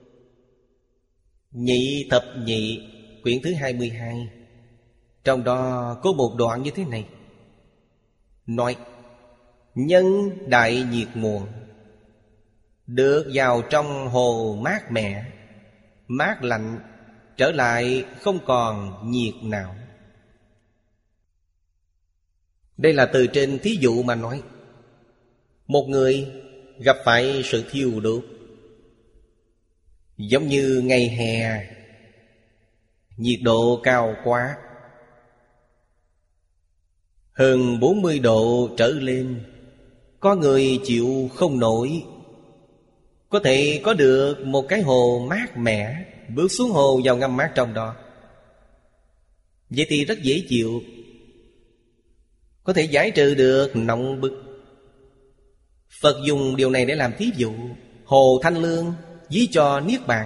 Nhị Thập Nhị, quyển thứ hai mươi hai, trong đó có một đoạn như thế này, nói: nhân đại nhiệt nguồn, được vào trong hồ mát mẻ, mát lạnh, trở lại không còn nhiệt nào. Đây là từ trên thí dụ mà nói. Một người gặp phải sự thiêu đốt, giống như ngày hè, nhiệt độ cao quá, hơn bốn mươi độ trở lên, có người chịu không nổi. Có thể có được một cái hồ mát mẻ, bước xuống hồ vào ngâm mát trong đó, vậy thì rất dễ chịu, có thể giải trừ được nóng bức. Phật dùng điều này để làm thí dụ. Hồ Thanh Lương ví cho Niết Bàn.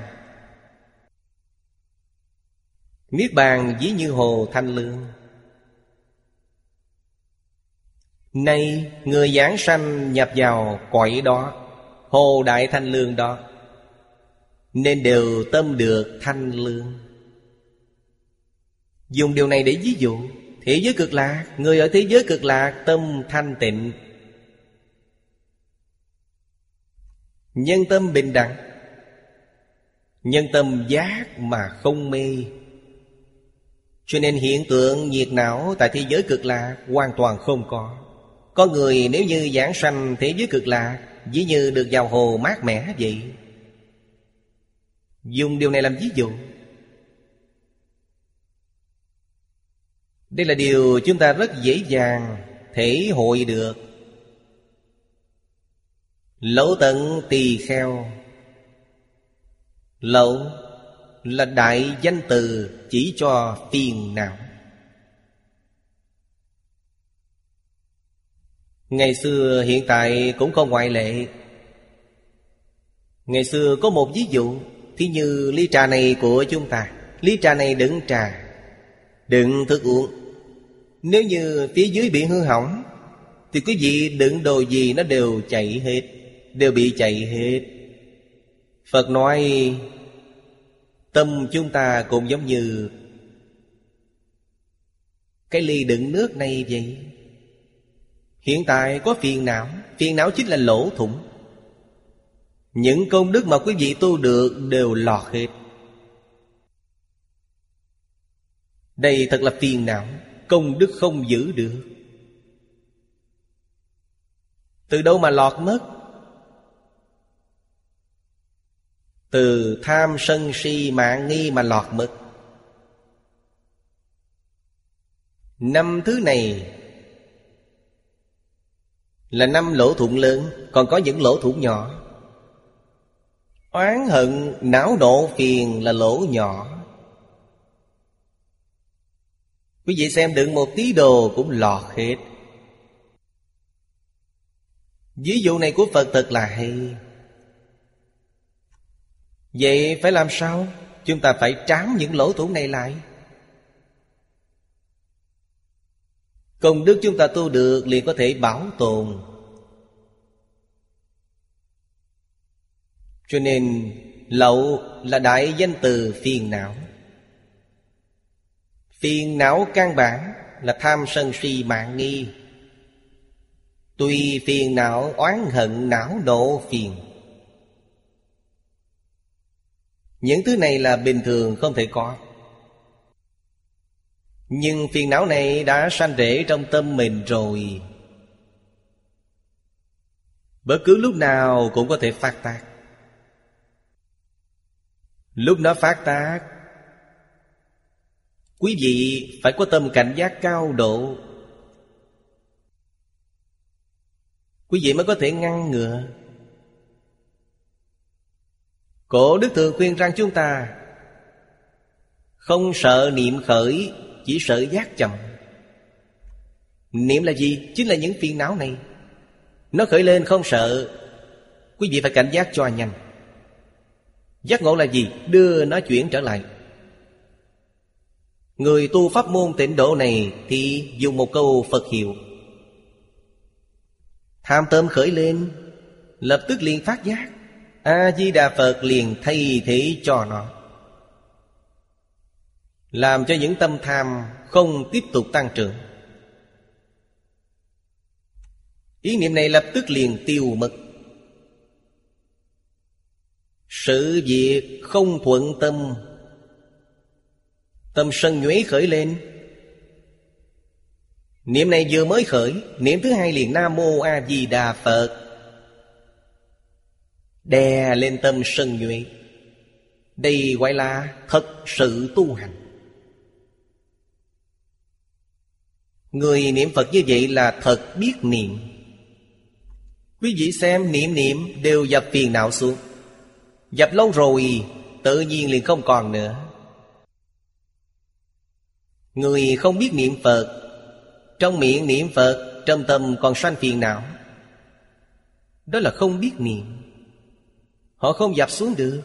Niết Bàn ví như hồ Thanh Lương. Nay người giảng sanh nhập vào cõi đó, hồ Đại Thanh Lương đó, nên đều tâm được thanh lương. Dùng điều này để ví dụ. Thế giới cực lạc, người ở thế giới cực lạc tâm thanh tịnh, nhân tâm bình đẳng, nhân tâm giác mà không mê. Cho nên hiện tượng nhiệt não tại thế giới cực lạc hoàn toàn không có. Có người nếu như giảng sanh thế giới cực lạc, ví như được vào hồ mát mẻ vậy. Dùng điều này làm ví dụ. Đây là điều chúng ta rất dễ dàng thể hội được. Lậu tận tỳ kheo. Lậu là đại danh từ chỉ cho phiền não. Ngày xưa hiện tại cũng không ngoại lệ. Ngày xưa có một ví dụ, thí như ly trà này của chúng ta. Ly trà này đựng trà, đựng thức uống. Nếu như phía dưới bị hư hỏng, thì quý vị đựng đồ gì nó đều chạy hết, đều bị chạy hết. Phật nói tâm chúng ta cũng giống như cái ly đựng nước này vậy. Hiện tại có phiền não. Phiền não chính là lỗ thủng. Những công đức mà quý vị tu được đều lọt hết. Đây thật là phiền não. Công đức không giữ được. Từ đâu mà lọt mất? Từ tham sân si mạng nghi mà lọt mất. Năm thứ này là năm lỗ thủng lớn, còn có những lỗ thủng nhỏ. Oán hận, não độ, phiền là lỗ nhỏ. Quý vị xem đựng một tí đồ cũng lọt hết. Ví dụ này của Phật thật là hay. Vậy phải làm sao? Chúng ta phải trám những lỗ thủng này lại. Công đức chúng ta tu được liền có thể bảo tồn. Cho nên lậu là đại danh từ phiền não. Phiền não căn bản là tham sân si mạng nghi. Tùy phiền não oán hận não nộ phiền. Những thứ này là bình thường không thể có. Nhưng phiền não này đã sanh rễ trong tâm mình rồi, bất cứ lúc nào cũng có thể phát tác. Lúc nó phát tác, quý vị phải có tâm cảnh giác cao độ, quý vị mới có thể ngăn ngừa. Cổ Đức thường khuyên rằng chúng ta không sợ niệm khởi, chỉ sợ giác chậm. Niệm là gì? Chính là những phiền não này. Nó khởi lên không sợ, quý vị phải cảnh giác cho nhanh. Giác ngộ là gì? Đưa nó chuyển trở lại. Người tu pháp môn tịnh độ này thì dùng một câu Phật hiệu. Tham tâm khởi lên, lập tức liền phát giác, A-di-đà Phật liền thay thế cho nó, làm cho những tâm tham không tiếp tục tăng trưởng. Ý niệm này lập tức liền tiêu mất. Sự việc không thuận tâm, tâm sân nhuế khởi lên, niệm này vừa mới khởi, niệm thứ hai liền Nam Mô A Di Đà Phật, đè lên tâm sân nhuế. Đây gọi là thật sự tu hành. Người niệm Phật như vậy là thật biết niệm. Quý vị xem, niệm niệm đều dập phiền não xuống. Dập lâu rồi tự nhiên liền không còn nữa. Người không biết niệm Phật, trong miệng niệm Phật, trong tâm còn sanh phiền não, đó là không biết niệm. Họ không dập xuống được.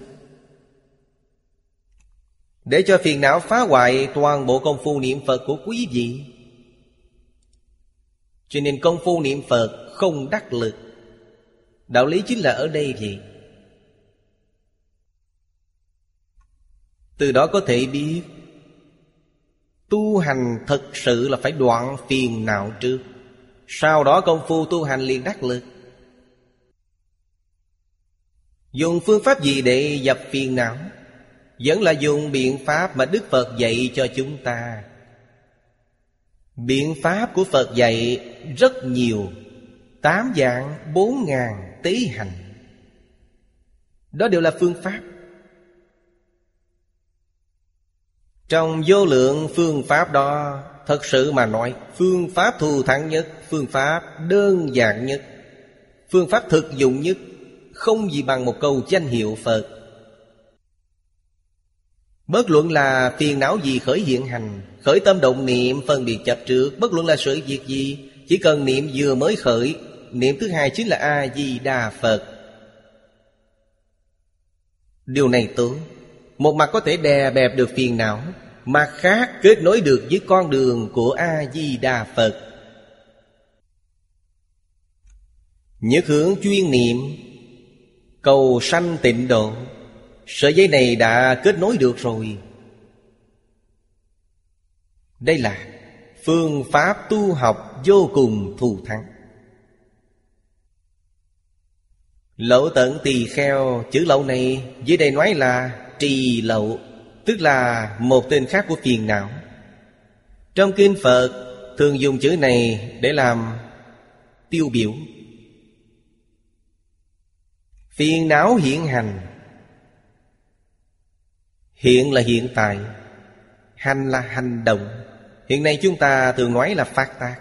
Để cho phiền não phá hoại toàn bộ công phu niệm Phật của quý vị. Cho nên công phu niệm Phật không đắc lực. Đạo lý chính là ở đây vậy. Từ đó có thể biết tu hành thật sự là phải đoạn phiền não trước, sau đó công phu tu hành liền đắc lực. Dùng phương pháp gì để dập phiền não? Vẫn là dùng biện pháp mà Đức Phật dạy cho chúng ta. Biện pháp của Phật dạy rất nhiều, tám vạn bốn ngàn tế hành. Đó đều là phương pháp. Trong vô lượng phương pháp đó, thật sự mà nói, phương pháp thù thắng nhất, phương pháp đơn giản nhất, phương pháp thực dụng nhất, không gì bằng một câu danh hiệu Phật. Bất luận là phiền não gì khởi hiện hành, khởi tâm động niệm phân biệt chấp trước, bất luận là sự việc gì, chỉ cần niệm vừa mới khởi, niệm thứ hai chính là A-di-đà Phật. Điều này tốt. Một mặt có thể đè bẹp được phiền não, mặt khác kết nối được với con đường của A-di-đà Phật. Nhất hướng chuyên niệm, cầu sanh tịnh độ. Sợi dây này đã kết nối được rồi. Đây là phương pháp tu học vô cùng thù thắng. Lậu tận tỳ kheo, chữ lậu này dưới đây nói là trì lậu, tức là một tên khác của phiền não. Trong kinh Phật thường dùng chữ này để làm tiêu biểu. Phiền não hiện hành. Hiện là hiện tại, hành là hành động. Hiện nay chúng ta thường nói là phát tác.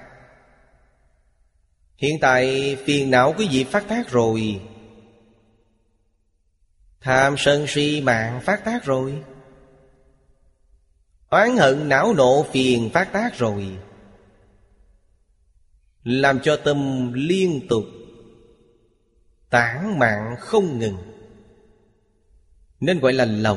Hiện tại phiền não quý vị phát tác rồi, tham sân si mạng phát tác rồi, oán hận não nộ phiền phát tác rồi, làm cho tâm liên tục tản mạn không ngừng, nên gọi là lậu.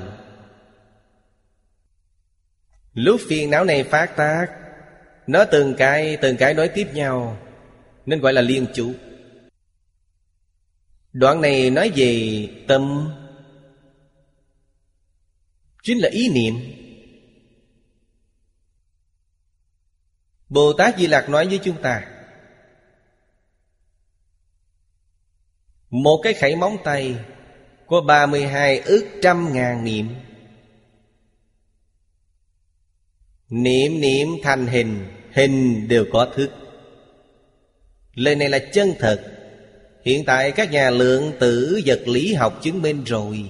Lúc phiền não này phát tác, nó từng cái từng cái nói tiếp nhau, nên gọi là liên chủ. Đoạn này nói về tâm, chính là ý niệm. Bồ Tát Di Lặc nói với chúng ta, một cái khẩy móng tay có ba mươi hai ức trăm ngàn niệm. Niệm niệm thành hình, hình đều có thức. Lời này là chân thật. Hiện tại các nhà lượng tử vật lý học chứng minh rồi.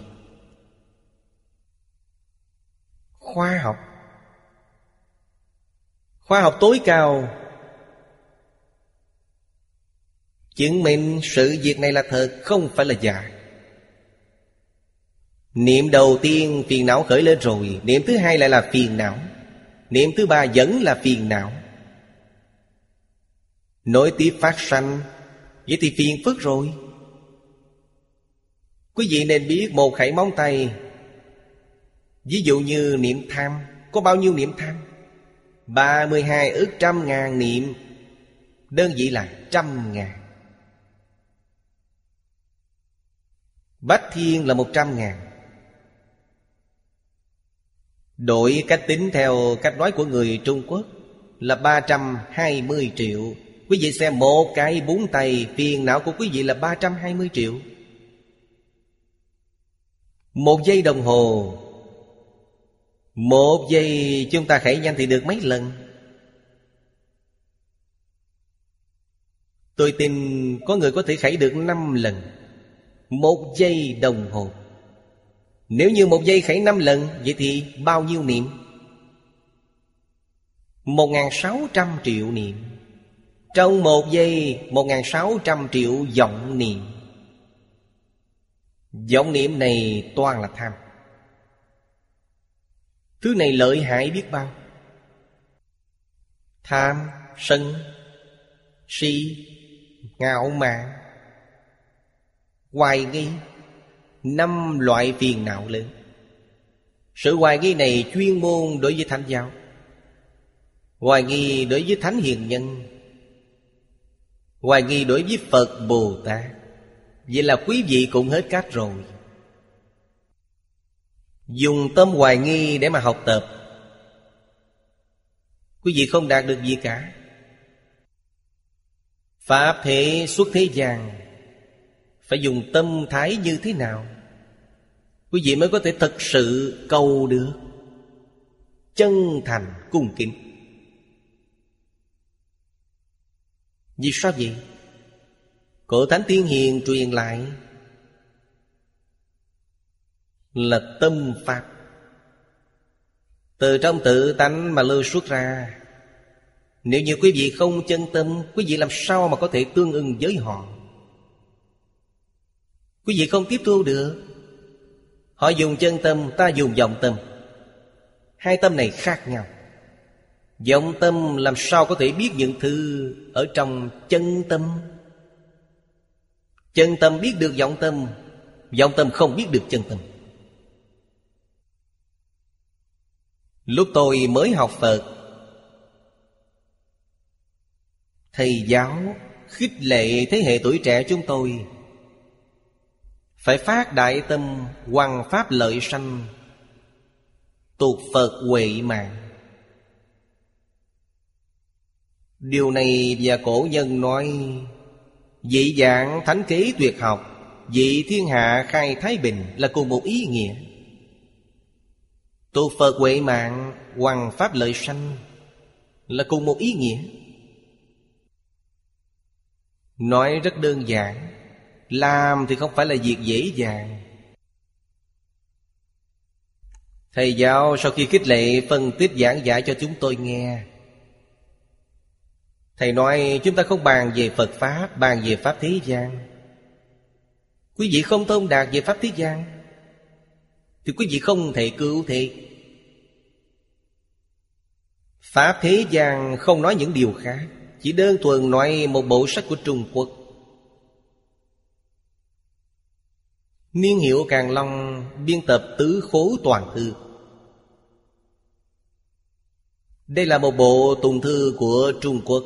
Khoa học, khoa học tối cao chứng minh sự việc này là thật, không phải là giả. Niệm đầu tiên phiền não khởi lên rồi, niệm thứ hai lại là phiền não, niệm thứ ba vẫn là phiền não, nối tiếp phát sanh. Vậy thì phiền phức rồi. Quý vị nên biết một khẩy móng tay, ví dụ như niệm tham, có bao nhiêu niệm tham? ba mươi hai ức trăm ngàn niệm, đơn vị là trăm ngàn. Bách thiên là một trăm ngàn. Đổi cách tính theo cách nói của người Trung Quốc là ba trăm hai mươi triệu. Quý vị xem một cái búng tay, phiền não của quý vị là ba trăm hai mươi triệu. Một giây đồng hồ, một giây chúng ta khẩy nhanh thì được mấy lần? Tôi tin có người có thể khẩy được năm lần. Một giây đồng hồ. Nếu như một giây khẩy năm lần, vậy thì bao nhiêu niệm? Một ngàn sáu trăm triệu niệm. Trong một giây, một ngàn sáu trăm triệu vọng niệm. Vọng niệm này toàn là tham. Thứ này lợi hại biết bao. Tham, sân, si, ngạo mạn, hoài nghi, năm loại phiền não lớn. Sự hoài nghi này chuyên môn đối với thánh giáo, hoài nghi đối với thánh hiền nhân, hoài nghi đối với Phật Bồ Tát. Vậy là quý vị cũng hết cách rồi. Dùng tâm hoài nghi để mà học tập, quý vị không đạt được gì cả. Pháp thể xuất thế gian, phải dùng tâm thái như thế nào quý vị mới có thể thật sự cầu được? Chân thành cung kính. Vì sao vậy? Cổ Thánh Tiên Hiền truyền lại là tâm pháp, từ trong tự tánh mà lưu xuất ra. Nếu như quý vị không chân tâm, quý vị làm sao mà có thể tương ưng với họ? Quý vị không tiếp thu được. Họ dùng chân tâm, ta dùng vọng tâm. Hai tâm này khác nhau. Vọng tâm làm sao có thể biết những thứ ở trong chân tâm? Chân tâm biết được vọng tâm, vọng tâm không biết được chân tâm. Lúc tôi mới học Phật, thầy giáo khích lệ thế hệ tuổi trẻ chúng tôi phải phát đại tâm hoằng pháp lợi sanh, tuột Phật huệ mạng. Điều này và cổ nhân nói dị dạng thánh kế tuyệt học, dị thiên hạ khai thái bình là cùng một ý nghĩa. Tuột Phật huệ mạng, hoằng pháp lợi sanh là cùng một ý nghĩa. Nói rất đơn giản, làm thì không phải là việc dễ dàng. Thầy giáo sau khi khích lệ phân tích giảng giải cho chúng tôi nghe, thầy nói chúng ta không bàn về Phật Pháp, bàn về Pháp thế gian. Quý vị không thông đạt về Pháp thế gian thì quý vị không thể cứu thế. Pháp thế gian không nói những điều khác, chỉ đơn thuần nói một bộ sách của Trung Quốc. Niên hiệu Càn Long biên tập Tứ Khố Toàn Thư. Đây là một bộ tùng thư của Trung Quốc.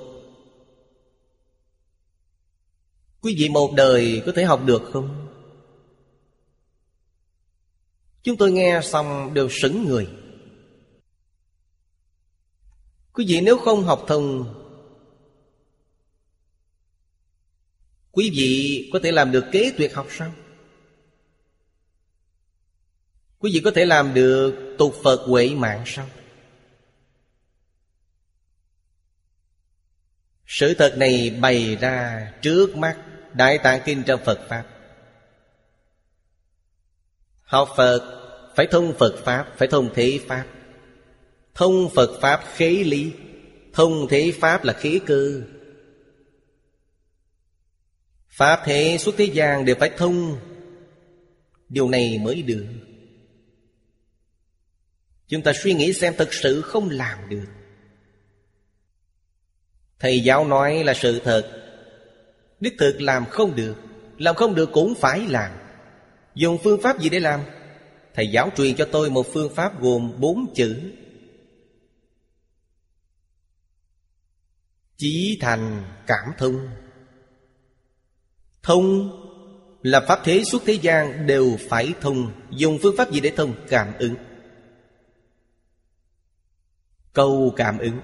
Quý vị một đời có thể học được không? Chúng tôi nghe xong đều sững người. Quý vị nếu không học thông, quý vị có thể làm được kế tuyệt học sao? Quý vị có thể làm được tục Phật huệ mạng sao? Sự thật này bày ra trước mắt Đại Tạng Kinh trong Phật Pháp. Học Phật phải thông Phật Pháp, phải thông thế Pháp. Thông Phật Pháp khế lý, thông thế Pháp là khế cơ. Pháp thế xuất thế gian đều phải thông. Điều này mới được. Chúng ta suy nghĩ xem thực sự không làm được. Thầy giáo nói là sự thật, đích thực làm không được. Làm không được cũng phải làm. Dùng phương pháp gì để làm? Thầy giáo truyền cho tôi một phương pháp gồm bốn chữ: chí thành cảm thông. Thông là pháp thế xuất thế gian đều phải thông. Dùng phương pháp gì để thông? Cảm ứng. Cầu cảm ứng.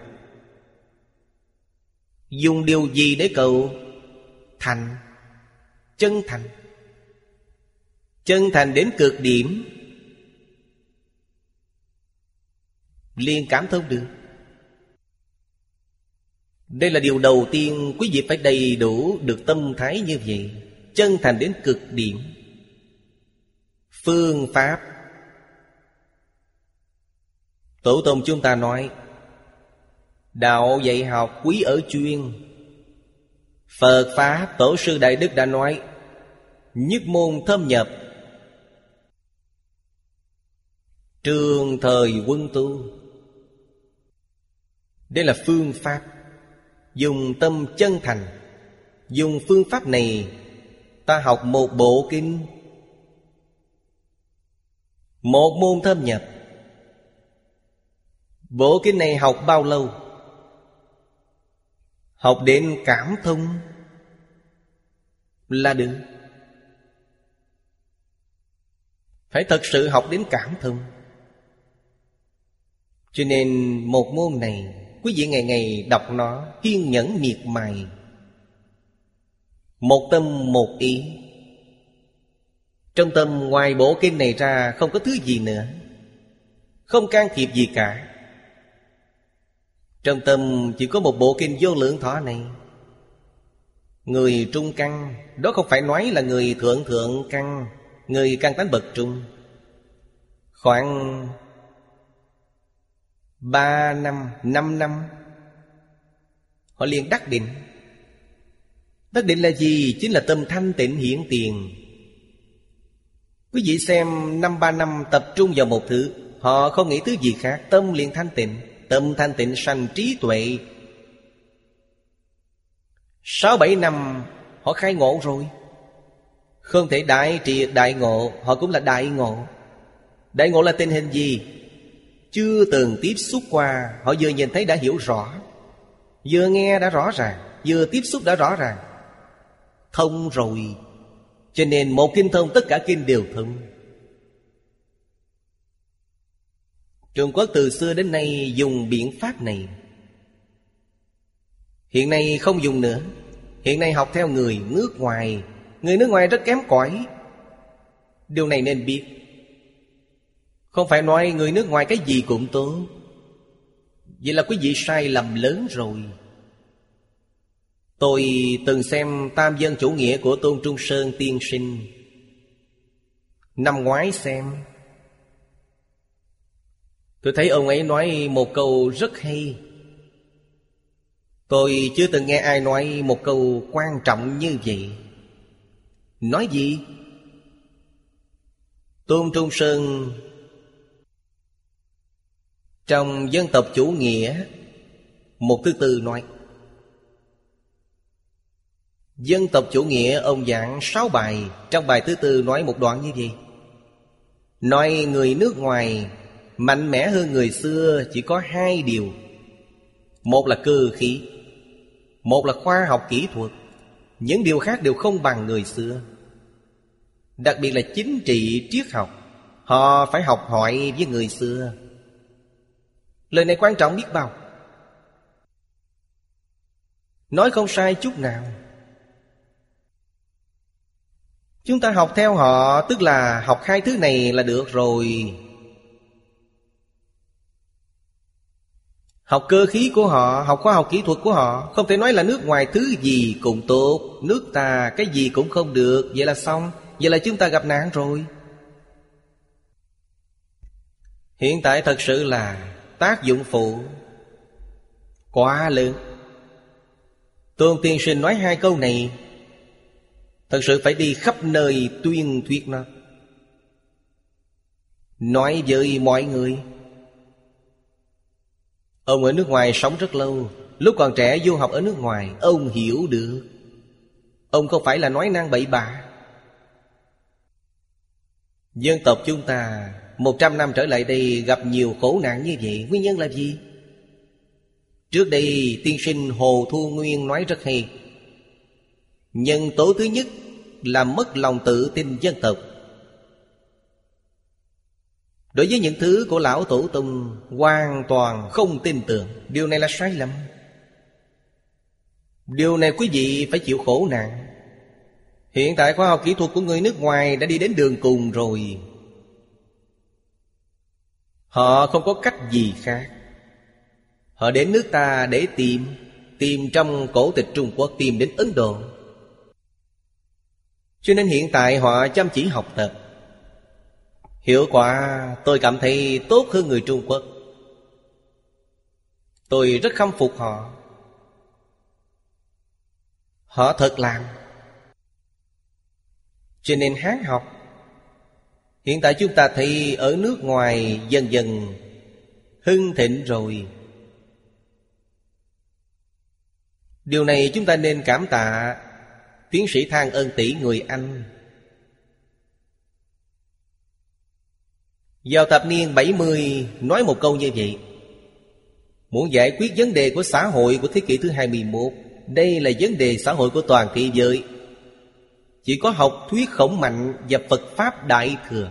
Dùng điều gì để cầu? Thành. Chân thành. Chân thành đến cực điểm liền cảm thông được. Đây là điều đầu tiên. Quý vị phải đầy đủ được tâm thái như vậy, chân thành đến cực điểm. Phương pháp, Tổ tông chúng ta nói đạo dạy học quý ở chuyên. Phật Pháp Tổ sư Đại Đức đã nói nhất môn thâm nhập, trường thời quân tu. Đây là phương pháp. Dùng tâm chân thành, dùng phương pháp này, ta học một bộ kinh, một môn thâm nhập. Bộ kinh này học bao lâu? Học đến cảm thông là được. Phải thật sự học đến cảm thông. Cho nên một môn này, quý vị ngày ngày đọc nó, kiên nhẫn miệt mài, một tâm một ý. Trong tâm ngoài bộ kinh này ra không có thứ gì nữa, không can thiệp gì cả. Trong tâm chỉ có một bộ kinh Vô Lượng Thọ này. Người trung căn, đó không phải nói là người thượng thượng căn, người căn tánh bậc trung. Khoảng ba năm, năm năm họ liền đắc định. Đắc định là gì? Chính là tâm thanh tịnh hiển tiền. Quý vị xem năm ba năm tập trung vào một thứ, họ không nghĩ thứ gì khác, tâm liền thanh tịnh. Tâm thanh tịnh sanh trí tuệ. Sáu bảy năm họ khai ngộ rồi. Không thể đại triệt đại ngộ, họ cũng là đại ngộ. Đại ngộ là tình hình gì? Chưa từng tiếp xúc qua, họ vừa nhìn thấy đã hiểu rõ, vừa nghe đã rõ ràng, vừa tiếp xúc đã rõ ràng. Thông rồi. Cho nên một kinh thông, tất cả kinh đều thông. Trung Quốc từ xưa đến nay dùng biện pháp này. Hiện nay không dùng nữa. Hiện nay học theo người nước ngoài. Người nước ngoài rất kém cỏi. Điều này nên biết. Không phải nói người nước ngoài cái gì cũng tốt. Vậy là quý vị sai lầm lớn rồi. Tôi từng xem Tam Dân Chủ Nghĩa của Tôn Trung Sơn tiên sinh. Năm ngoái xem, tôi thấy ông ấy nói một câu rất hay. Tôi chưa từng nghe ai nói một câu quan trọng như vậy. Nói gì? Tôn Trung Sơn trong Dân tộc Chủ Nghĩa một thứ tư nói. Dân tộc Chủ Nghĩa ông giảng sáu bài. Trong bài thứ tư nói một đoạn như vậy. Nói người nước ngoài mạnh mẽ hơn người xưa chỉ có hai điều. Một là cơ khí, một là khoa học kỹ thuật. Những điều khác đều không bằng người xưa. Đặc biệt là chính trị triết học, họ phải học hỏi với người xưa. Lời này quan trọng biết bao. Nói không sai chút nào. Chúng ta học theo họ, tức là học hai thứ này là được rồi. Học cơ khí của họ, học khoa học kỹ thuật của họ. Không thể nói là nước ngoài thứ gì cũng tốt, nước ta cái gì cũng không được. Vậy là xong. Vậy là chúng ta gặp nạn rồi. Hiện tại thật sự là tác dụng phụ quá lớn. Tôn tiên sinh nói hai câu này, thật sự phải đi khắp nơi tuyên thuyết nó, nói với mọi người. Ông ở nước ngoài sống rất lâu. Lúc còn trẻ du học ở nước ngoài, ông hiểu được. Ông không phải là nói năng bậy bạ. Dân tộc chúng ta một trăm năm trở lại đây gặp nhiều khổ nạn như vậy. Nguyên nhân là gì? Trước đây tiên sinh Hồ Thu Nguyên nói rất hay. Nhân tố thứ nhất là mất lòng tự tin dân tộc. Đối với những thứ của lão tổ tông hoàn toàn không tin tưởng. Điều này là sai lầm. Điều này quý vị phải chịu khổ nạn. Hiện tại khoa học kỹ thuật của người nước ngoài đã đi đến đường cùng rồi. Họ không có cách gì khác. Họ đến nước ta để tìm. Tìm trong cổ tịch Trung Quốc, tìm đến Ấn Độ. Cho nên hiện tại họ chăm chỉ học tập. Hiệu quả tôi cảm thấy tốt hơn người Trung Quốc. Tôi rất khâm phục họ. Họ thật làm. Cho nên Hán học. Hiện tại chúng ta thấy ở nước ngoài dần dần hưng thịnh rồi. Điều này chúng ta nên cảm tạ tiến sĩ Thang Ân Tỷ người Anh. Vào thập niên bảy mươi nói một câu như vậy: muốn giải quyết vấn đề của xã hội của thế kỷ thứ hai mươi mốt, đây là vấn đề xã hội của toàn thế giới. Chỉ có học thuyết Khổng Mạnh và Phật Pháp Đại Thừa.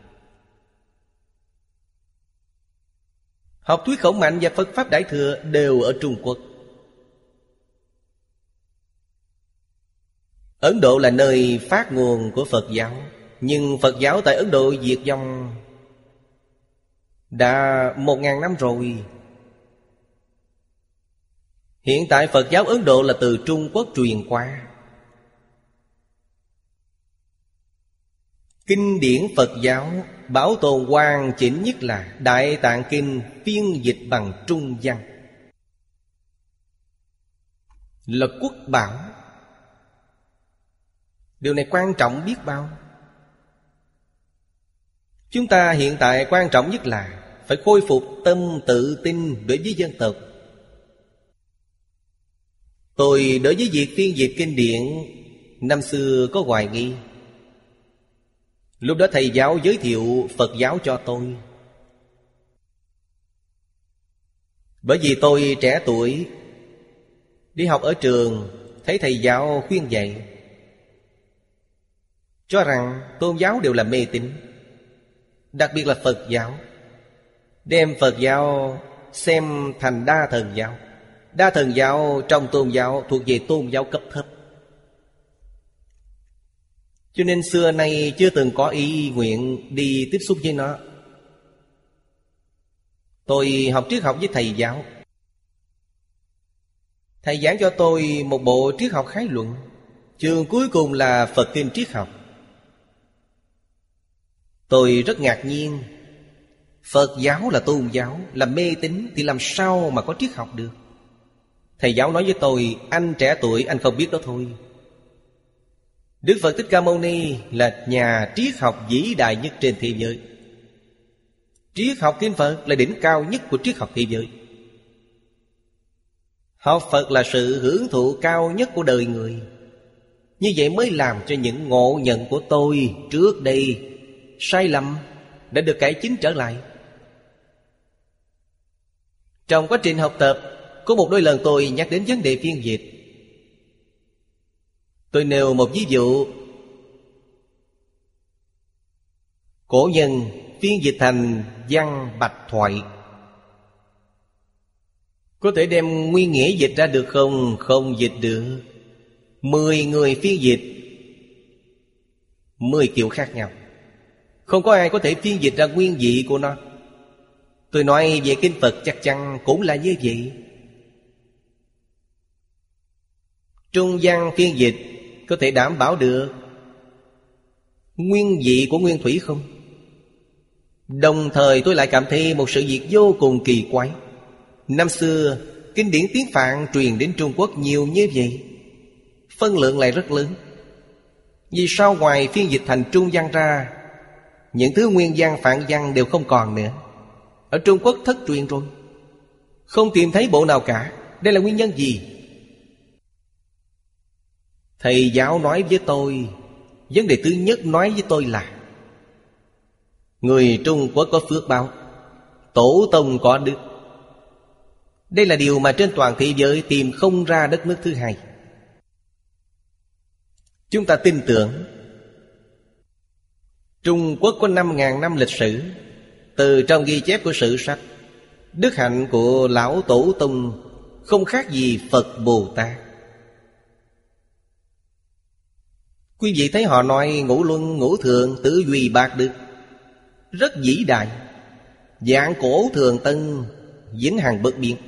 Học thuyết Khổng Mạnh và Phật Pháp Đại Thừa đều ở Trung Quốc. Ấn Độ là nơi phát nguồn của Phật giáo. Nhưng Phật giáo tại Ấn Độ diệt vong đã một ngàn năm rồi. Hiện tại Phật giáo Ấn Độ là từ Trung Quốc truyền qua. Kinh điển Phật giáo bảo tồn hoàn chỉnh nhất là Đại Tạng Kinh phiên dịch bằng Trung văn, là quốc bảo. Điều này quan trọng biết bao. Chúng ta hiện tại quan trọng nhất là phải khôi phục tâm tự tin đối với dân tộc. Tôi đối với việc phiên dịch kinh điển năm xưa có hoài nghi. Lúc đó thầy giáo giới thiệu Phật giáo cho tôi. Bởi vì tôi trẻ tuổi, đi học ở trường, thấy thầy giáo khuyên dạy, cho rằng tôn giáo đều là mê tín, đặc biệt là Phật giáo. Đem Phật giáo xem thành đa thần giáo. Đa thần giáo trong tôn giáo thuộc về tôn giáo cấp thấp. Cho nên xưa nay chưa từng có ý nguyện đi tiếp xúc với nó. Tôi học triết học với thầy giáo. Thầy giảng cho tôi một bộ triết học khái luận. Chương cuối cùng là Phật Kinh Triết Học. Tôi rất ngạc nhiên. Phật giáo là tôn giáo, là mê tín, thì làm sao mà có triết học được? Thầy giáo nói với tôi: anh trẻ tuổi, anh không biết đó thôi. Đức Phật Thích Ca Mâu Ni là nhà triết học vĩ đại nhất trên thế giới. Triết học Kinh Phật là đỉnh cao nhất của triết học thế giới. Học Phật là sự hưởng thụ cao nhất của đời người. Như vậy mới làm cho những ngộ nhận của tôi trước đây sai lầm đã được cải chính trở lại. Trong quá trình học tập, có một đôi lần tôi nhắc đến vấn đề phiên dịch. Tôi nêu một ví dụ. Cổ nhân phiên dịch thành văn bạch thoại. Có thể đem nguyên nghĩa dịch ra được không? Không dịch được. Mười người phiên dịch, mười kiểu khác nhau. Không có ai có thể phiên dịch ra nguyên vị của nó. Tôi nói về kinh Phật chắc chắn cũng là như vậy. Trung văn phiên dịch có thể đảm bảo được nguyên vị của nguyên thủy không? Đồng thời tôi lại cảm thấy một sự việc vô cùng kỳ quái. Năm xưa kinh điển tiếng Phạn truyền đến Trung Quốc nhiều như vậy, phân lượng lại rất lớn. Vì sao ngoài phiên dịch thành Trung văn ra, những thứ nguyên văn Phạn văn đều không còn nữa? Ở Trung Quốc thất truyền rồi, không tìm thấy bộ nào cả. Đây là nguyên nhân gì? Thầy giáo nói với tôi, vấn đề thứ nhất nói với tôi là người Trung Quốc có phước báo, tổ tông có đức. Đây là điều mà trên toàn thế giới tìm không ra đất nước thứ hai. Chúng ta tin tưởng Trung Quốc có năm ngàn năm lịch sử. Từ trong ghi chép của sử sách, đức hạnh của lão tổ tông không khác gì Phật Bồ Tát. Quý vị thấy họ nói ngũ luân ngũ thượng tứ duy bạc đức, rất vĩ đại. Vạn cổ thường tân, vĩnh hằng bất biến.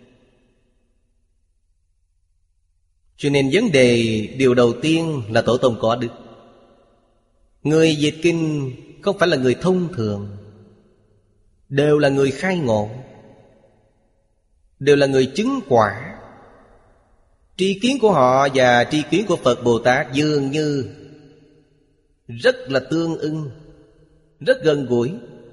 Cho nên vấn đề điều đầu tiên là tổ tông có đức. Người dịch kinh không phải là người thông thường, đều là người khai ngộ, đều là người chứng quả. Tri kiến của họ và tri kiến của Phật Bồ Tát dường như rất là tương ưng, rất gần gũi.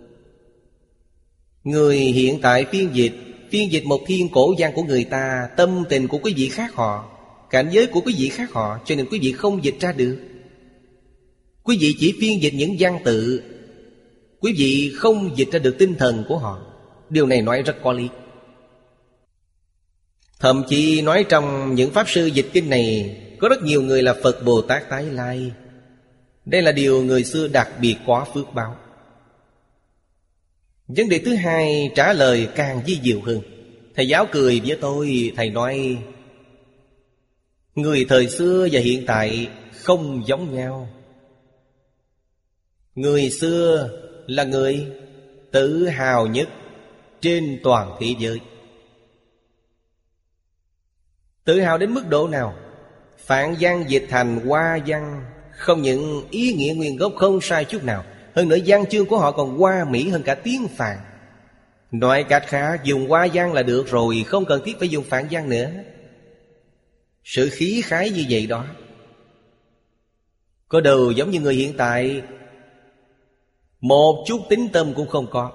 Người hiện tại phiên dịch, phiên dịch một thiên cổ văn của người ta, tâm tình của quý vị khác họ, cảnh giới của quý vị khác họ, cho nên quý vị không dịch ra được. Quý vị chỉ phiên dịch những văn tự, quý vị không dịch ra được tinh thần của họ. Điều này nói rất có lý. Thậm chí nói trong những pháp sư dịch kinh này có rất nhiều người là Phật Bồ Tát tái lai. Đây là điều người xưa đặc biệt có phước báo. Vấn đề thứ hai trả lời càng vi diệu hơn. Thầy giáo cười với tôi, thầy nói người thời xưa và hiện tại không giống nhau. Người xưa là người tự hào nhất trên toàn thế giới. Tự hào đến mức độ nào? Phạn văn dịch thành Hoa văn, không những ý nghĩa nguyên gốc không sai chút nào, hơn nữa văn chương của họ còn hoa mỹ hơn cả tiếng Phạn. Nói cách khác, dùng Hoa văn là được rồi, không cần thiết phải dùng Phạn văn nữa. Sự khí khái như vậy đó, có đầu giống như người hiện tại, một chút tín tâm cũng không có.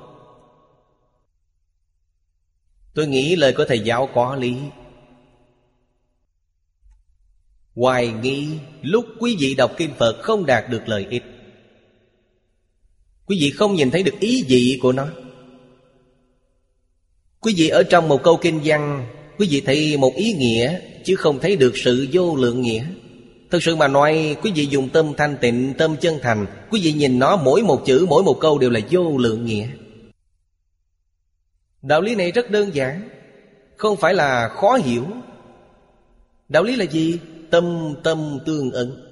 Tôi nghĩ lời của thầy giáo có lý. Hoài nghi lúc quý vị đọc kinh Phật không đạt được lợi ích, quý vị không nhìn thấy được ý vị của nó. Quý vị ở trong một câu kinh văn, quý vị thấy một ý nghĩa, chứ không thấy được sự vô lượng nghĩa. Thực sự mà nói, quý vị dùng tâm thanh tịnh, tâm chân thành, quý vị nhìn nó mỗi một chữ, mỗi một câu đều là vô lượng nghĩa. Đạo lý này rất đơn giản, không phải là khó hiểu. Đạo lý là gì? Tâm tâm tương ưng.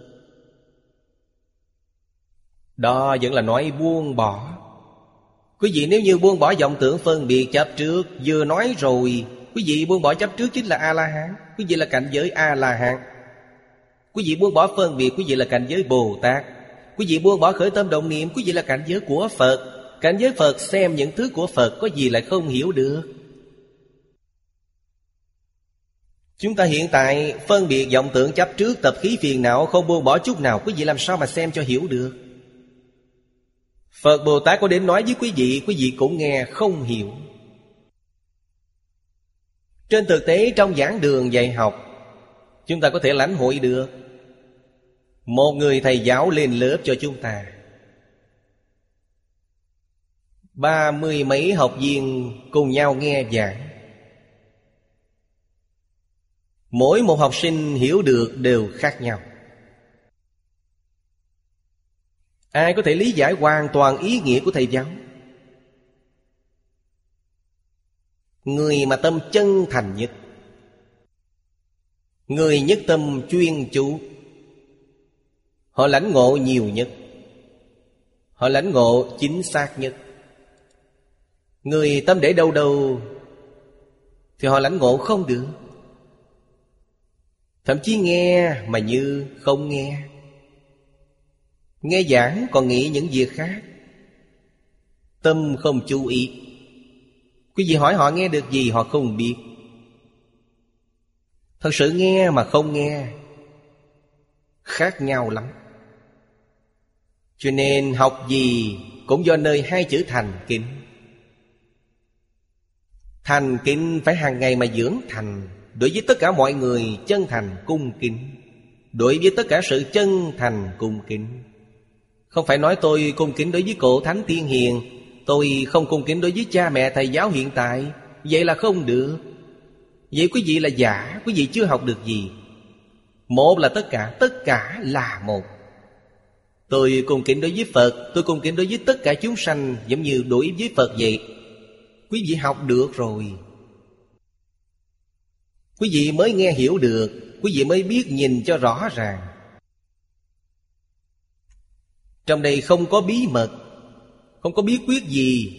Đó vẫn là nói buông bỏ. Quý vị nếu như buông bỏ vọng tưởng phân biệt chấp trước, vừa nói rồi, quý vị buông bỏ chấp trước chính là A-la-hán. Quý vị là cảnh giới A-la-hán. Quý vị buông bỏ phân biệt, quý vị là cảnh giới Bồ Tát. Quý vị buông bỏ khởi tâm động niệm, quý vị là cảnh giới của Phật. Cảnh giới Phật xem những thứ của Phật, có gì lại không hiểu được. Chúng ta hiện tại phân biệt vọng tưởng chấp trước, tập khí phiền não không buông bỏ chút nào, quý vị làm sao mà xem cho hiểu được. Phật Bồ Tát có đến nói với quý vị, quý vị cũng nghe không hiểu. Trên thực tế trong giảng đường dạy học, chúng ta có thể lãnh hội được. Một người thầy giáo lên lớp cho chúng ta, ba mươi mấy học viên cùng nhau nghe giảng. Mỗi một học sinh hiểu được đều khác nhau. Ai có thể lý giải hoàn toàn ý nghĩa của thầy giáo? Người mà tâm chân thành nhất, người nhất tâm chuyên chú, họ lãnh ngộ nhiều nhất, họ lãnh ngộ chính xác nhất. Người tâm để đâu đâu thì họ lãnh ngộ không được. Thậm chí nghe mà như không nghe. Nghe giảng còn nghĩ những việc khác, tâm không chú ý. Quý vị hỏi họ nghe được gì họ không biết. Thật sự nghe mà không nghe khác nhau lắm. Cho nên học gì cũng do nơi hai chữ thành kính. Thành kính phải hàng ngày mà dưỡng thành. Đối với tất cả mọi người chân thành cung kính. Đối với tất cả sự chân thành cung kính. Không phải nói tôi cung kính đối với cổ thánh tiên hiền, tôi không cung kính đối với cha mẹ thầy giáo hiện tại. Vậy là không được. Vậy quý vị là giả, quý vị chưa học được gì. Một là tất cả, tất cả là một. Tôi cung kính đối với Phật, tôi cung kính đối với tất cả chúng sanh, giống như đối với Phật vậy. Quý vị học được rồi, quý vị mới nghe hiểu được, quý vị mới biết nhìn cho rõ ràng. Trong đây không có bí mật, không có bí quyết gì.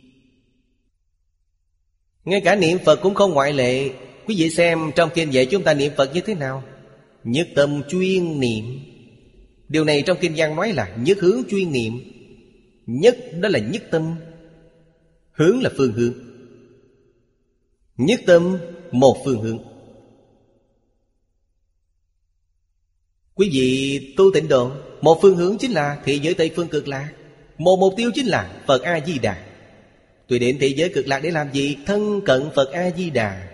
Ngay cả niệm Phật cũng không ngoại lệ. Quý vị xem trong kinh dạy chúng ta niệm Phật như thế nào. Nhất tâm chuyên niệm. Điều này trong kinh văn nói là nhất hướng chuyên niệm. Nhất đó là nhất tâm, hướng là phương hướng. Nhất tâm một phương hướng. Quý vị tu Tịnh Độ, một phương hướng chính là thế giới Tây Phương Cực Lạc. Một mục tiêu chính là Phật A-di-đà. Tôi đến thế giới Cực Lạc để làm gì? Thân cận Phật A-di-đà,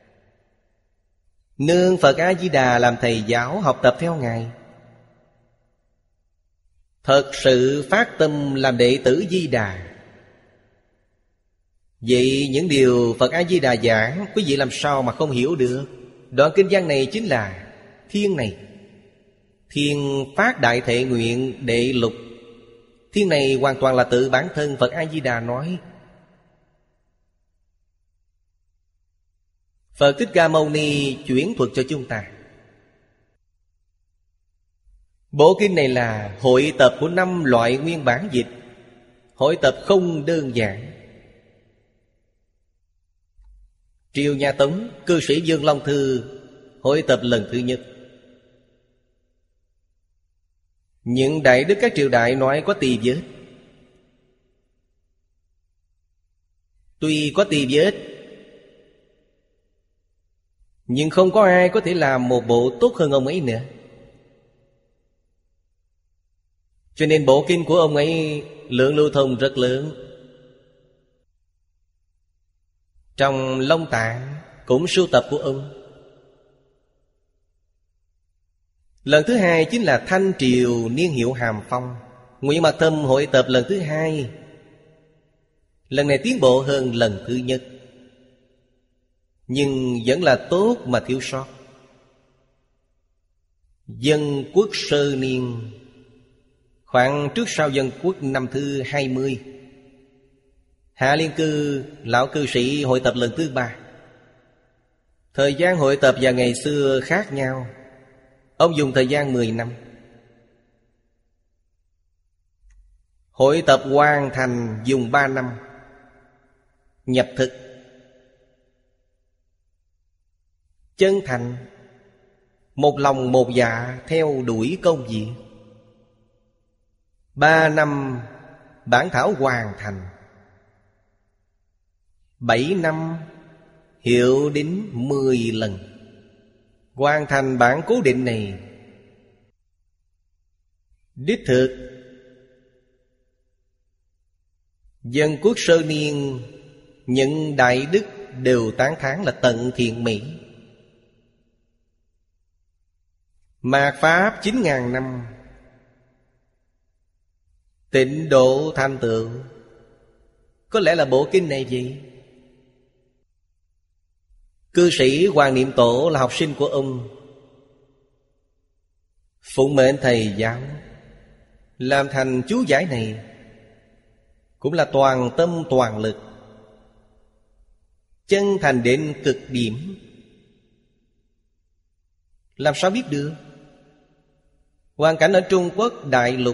nương Phật A-di-đà làm thầy giáo, học tập theo Ngài. Thật sự phát tâm làm đệ tử Di Đà. Vậy những điều Phật A-di-đà giảng, quý vị làm sao mà không hiểu được? Đoạn kinh văn này chính là thiên này. Thiên phát đại thệ nguyện đệ lục. Thiên này hoàn toàn là tự bản thân Phật A-di-đà nói. Phật Thích Ca Mâu Ni chuyển thuật cho chúng ta. Bộ kinh này là hội tập của năm loại nguyên bản dịch. Hội tập không đơn giản. Triều nhà Tống, cư sĩ Dương Long Thư hội tập lần thứ nhất. Những đại đức các triều đại nói có tỳ vết. Tuy có tỳ vết, nhưng không có ai có thể làm một bộ tốt hơn ông ấy nữa. Cho nên bộ kinh của ông ấy lượng lưu thông rất lớn. Trong Long Tạng cũng sưu tập của ông. Lần thứ hai chính là Thanh Triều niên hiệu Hàm Phong. Nguyễn Mạc Thâm hội tập lần thứ hai. Lần này tiến bộ hơn lần thứ nhất, nhưng vẫn là tốt mà thiếu sót. Dân Quốc sơ niên, khoảng trước sau Dân Quốc năm thứ hai mươi. Hạ Liên Cư, lão cư sĩ hội tập lần thứ ba. Thời gian hội tập và ngày xưa khác nhau. Ông dùng thời gian mười năm. Hội tập hoàn thành dùng ba năm. Nhập thực, chân thành, một lòng một dạ theo đuổi công việc. Ba năm bản thảo hoàn thành. Bảy năm hiệu đính mười lần. Hoàn thành bản cố định này. Đích thực Dân Quốc sơ niên, những đại đức đều tán thán là tận thiện mỹ. Mạt Pháp chín ngàn năm, Tịnh độ thành tựu. Có lẽ là bộ kinh này vậy. Cư sĩ Hoàng Niệm Tổ là học sinh của ông, phụng mệnh thầy giáo làm thành chú giải này, cũng là toàn tâm toàn lực. chân thành đến cực điểm. Làm sao biết được? Hoàn cảnh ở Trung Quốc đại lục,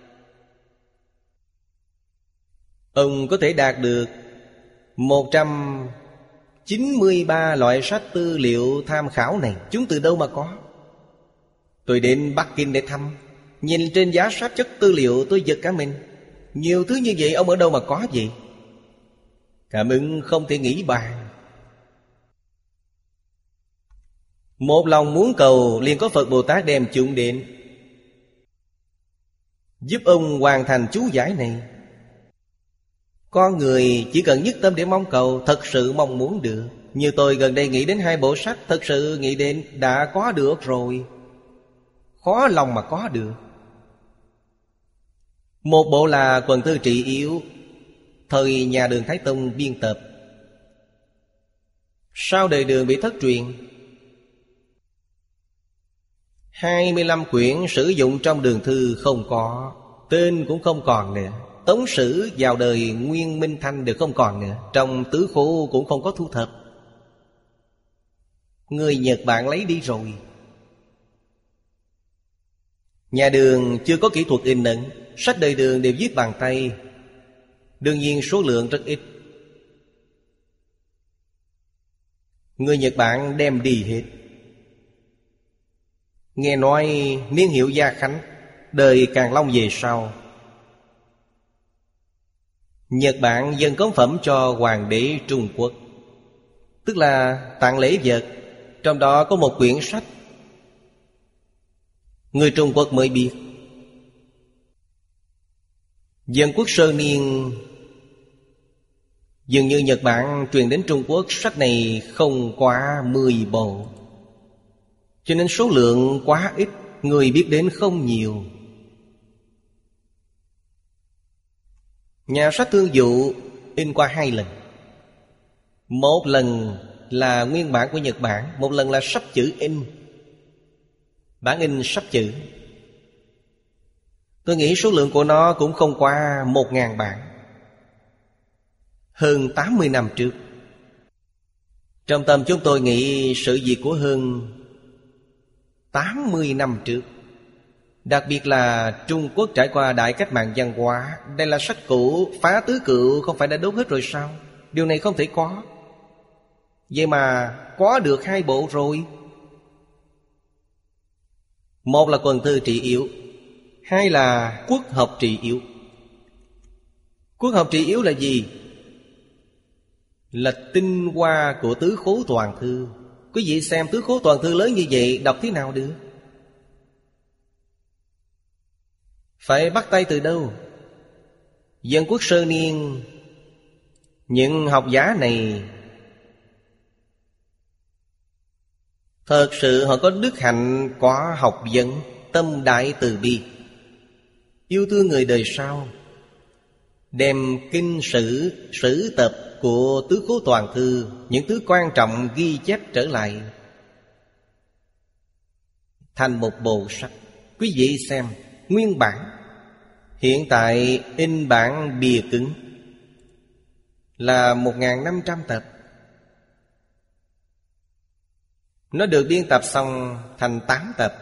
ông có thể đạt được một trăm chín mươi ba loại sách tư liệu tham khảo này, chúng từ đâu mà có? Tôi đến Bắc Kinh để thăm, nhìn trên giá sách chất tư liệu tôi giật cả mình. Nhiều thứ như vậy ông ở đâu mà có vậy? Cảm ứng không thể nghĩ bàn. Một lòng muốn cầu, liền có Phật Bồ Tát đem chúng đến, giúp ông hoàn thành chú giải này. Con người chỉ cần nhất tâm để mong cầu, thật sự mong muốn được. Như tôi gần đây nghĩ đến hai bộ sách, thật sự nghĩ đến đã có được rồi. Khó lòng mà có được. Một bộ là Quần Thư Trị Yếu, thời nhà Đường Thái Tông biên tập, sau đời Đường bị thất truyền. Hai mươi lăm quyển sử dụng trong Đường Thư không có, tên cũng không còn nữa. Tống Sử vào đời Nguyên Minh Thanh đều không còn nữa. Trong tứ khố cũng không có thu thập. Người Nhật Bản lấy đi rồi. Nhà Đường chưa có kỹ thuật in ấn, sách đời Đường đều viết bằng tay, đương nhiên số lượng rất ít. Người Nhật Bản đem đi hết. Nghe nói niên hiệu Gia Khánh, đời Càn Long về sau, Nhật Bản dâng cống phẩm cho Hoàng đế Trung Quốc, tức là tặng lễ vật. Trong đó có một quyển sách người Trung Quốc mới biết. Dân quốc sơ niên, dường như Nhật Bản truyền đến Trung Quốc sách này không quá mười bộ, cho nên số lượng quá ít, người biết đến không nhiều. Nhà sách Thương Dụ in qua hai lần. Một lần là nguyên bản của Nhật Bản, một lần là sách chữ in. Bản in sách chữ, tôi nghĩ số lượng của nó cũng không qua một ngàn bản. Hơn tám mươi năm trước. Trong tâm chúng tôi nghĩ sự việc của hơn tám mươi năm trước. Đặc biệt là Trung Quốc trải qua đại cách mạng văn hóa. Đây là sách cũ, phá tứ cựu không phải đã đốt hết rồi sao? Điều này không thể có. Vậy mà có được hai bộ rồi. Một là Quần Thư Trị Yếu, hai là Quốc học Trị Yếu. Quốc học Trị Yếu là gì? Là tinh hoa của Tứ Khố Toàn Thư. Quý vị xem Tứ Khố Toàn Thư lớn như vậy, đọc thế nào được? Phải bắt tay từ đâu? Dân quốc sơ niên, những học giả này thật sự họ có đức hạnh, có học vấn, tâm đại từ bi, yêu thương người đời sau, đem kinh sử, sử tập của Tứ Khố Toàn Thư, những thứ quan trọng ghi chép trở lại thành một bộ sách. Quý vị xem nguyên bản, hiện tại in bản bìa cứng là một nghìn năm trăm tập. Nó được biên tập xong thành tám tập.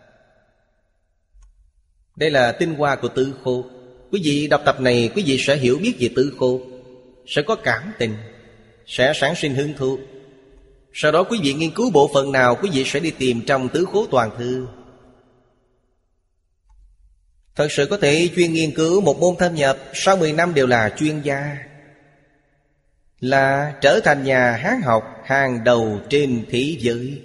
Đây là tinh hoa của Tứ Khố. Quý vị đọc tập này, quý vị sẽ hiểu biết về Tứ Khố, sẽ có cảm tình, sẽ sản sinh hứng thú. Sau đó quý vị nghiên cứu bộ phận nào, quý vị sẽ đi tìm trong Tứ Khố Toàn Thư. Thật sự có thể chuyên nghiên cứu một môn thâm nhập, sau mười năm đều là chuyên gia, là trở thành nhà Hán học hàng đầu trên thế giới.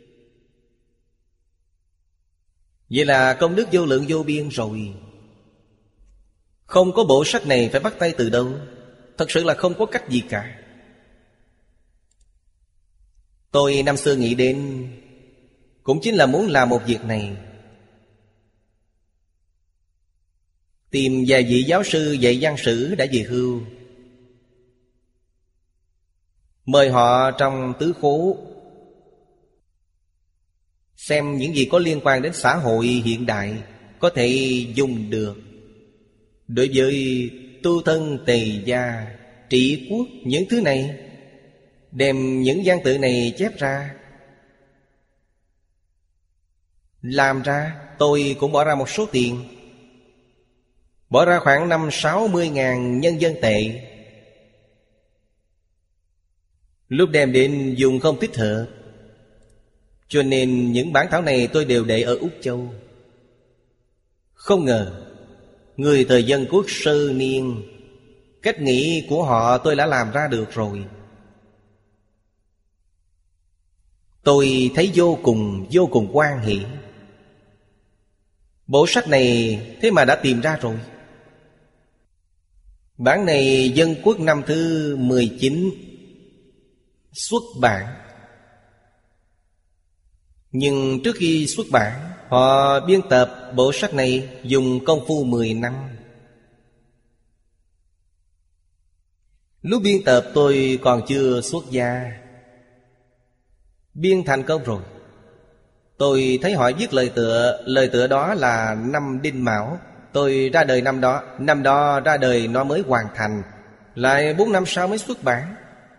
Vậy là công đức vô lượng vô biên rồi. Không có bộ sách này phải bắt tay từ đâu? Thật sự là không có cách gì cả. Tôi năm xưa nghĩ đến cũng chính là muốn làm một việc này, tìm vài vị giáo sư dạy văn sử đã về hưu, mời họ trong Tứ Khố xem những gì có liên quan đến xã hội hiện đại có thể dùng được. Đối với tu thân tề gia, trị quốc, những thứ này đem những văn tự này chép ra. Làm ra tôi cũng bỏ ra một số tiền, bỏ ra khoảng năm sáu mươi ngàn nhân dân tệ. Lúc đem đến dùng không thích hợp, cho nên những bản thảo này tôi đều để ở Úc Châu. Không ngờ người thời Dân Quốc sơ niên, cách nghĩ của họ tôi đã làm ra được rồi. Tôi thấy vô cùng vô cùng hoan hỷ. Bộ sách này thế mà đã tìm ra rồi. Bản này Dân Quốc năm thứ mười chín xuất bản. Nhưng trước khi xuất bản, họ biên tập bộ sách này dùng công phu mười năm. Lúc biên tập tôi còn chưa xuất gia. Biên thành công rồi, tôi thấy họ viết lời tựa. Lời tựa đó là năm Đinh Mão. Tôi ra đời năm đó. Năm đó ra đời nó mới hoàn thành, lại bốn năm sau mới xuất bản.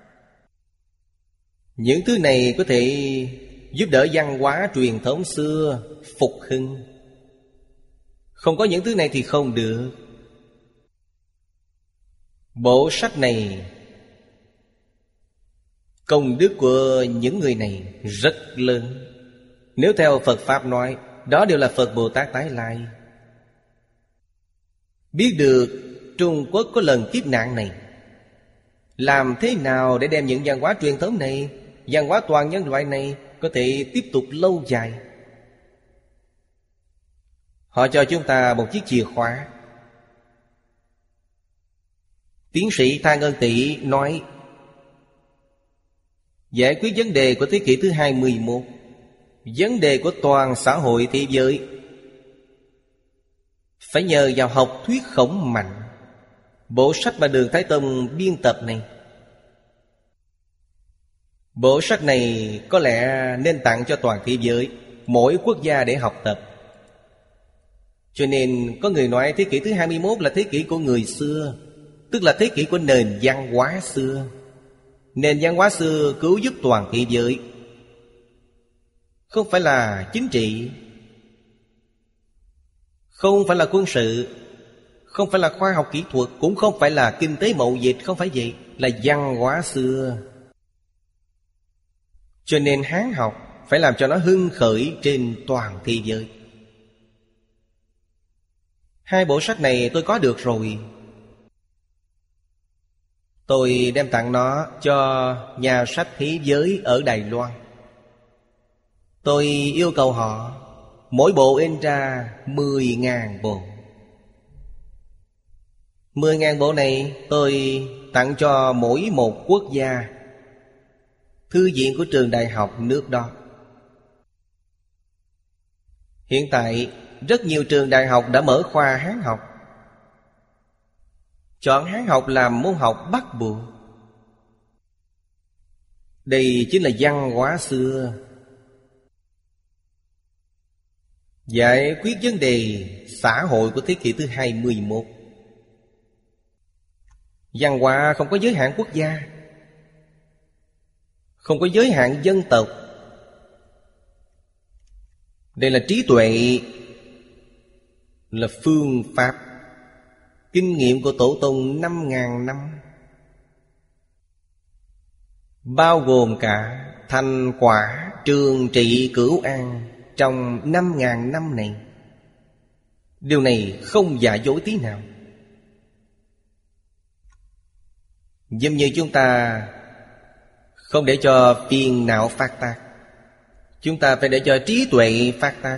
Những thứ này có thể giúp đỡ văn hóa truyền thống xưa phục hưng. Không có những thứ này thì không được. Bộ sách này, công đức của những người này rất lớn. Nếu theo Phật Pháp nói, đó đều là Phật Bồ Tát tái lai. Biết được Trung Quốc có lần kiếp nạn này, làm thế nào để đem những văn hóa truyền thống này, văn hóa toàn nhân loại này có thể tiếp tục lâu dài. Họ cho chúng ta một chiếc chìa khóa. Tiến sĩ Thang Ân Tị nói, giải quyết vấn đề của thế kỷ thứ hai mươi mốt, vấn đề của toàn xã hội thế giới, phải nhờ vào học thuyết khổng mạnh. Bộ sách mà Đường Thái Tông biên tập này, bộ sách này có lẽ nên tặng cho toàn thế giới, mỗi quốc gia để học tập. Cho nên có người nói thế kỷ thứ hai mươi mốt là thế kỷ của người xưa, tức là thế kỷ của nền văn hóa xưa. Nền văn hóa xưa cứu giúp toàn thế giới, không phải là chính trị, không phải là quân sự, không phải là khoa học kỹ thuật, cũng không phải là kinh tế mậu dịch. Không phải vậy, là văn hóa xưa. Cho nên Hán học phải làm cho nó hưng khởi trên toàn thế giới. Hai bộ sách này tôi có được rồi. Tôi đem tặng nó cho nhà sách thế giới ở Đài Loan. Tôi yêu cầu họ mỗi bộ in ra mười ngàn bộ. Mười ngàn bộ này tôi tặng cho mỗi một quốc gia, thư viện của trường đại học nước đó. Hiện tại rất nhiều trường đại học đã mở khoa Hán học, chọn Hán học làm môn học bắt buộc. Đây chính là văn hóa xưa, giải quyết vấn đề xã hội của thế kỷ thứ hai mươi mốt. Văn hóa không có giới hạn quốc gia, không có giới hạn dân tộc. Đây là trí tuệ, là phương pháp, kinh nghiệm của tổ tông năm ngàn năm, bao gồm cả thành quả trường trị cửu an trong năm ngàn năm này. Điều này không giả dối tí nào. Giống như chúng ta không để cho phiền não phát tác, chúng ta phải để cho trí tuệ phát tác.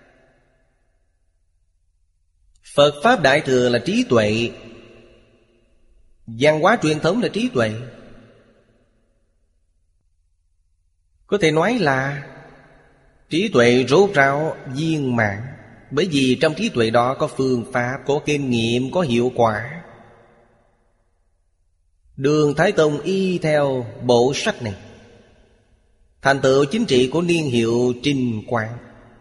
Phật Pháp Đại Thừa là trí tuệ, văn hóa truyền thống là trí tuệ. Có thể nói là trí tuệ rốt ráo viên mãn, bởi vì trong trí tuệ đó có phương pháp, có kinh nghiệm, có hiệu quả. Đường Thái Tông y theo bộ sách này, thành tựu chính trị của niên hiệu Trinh Quang.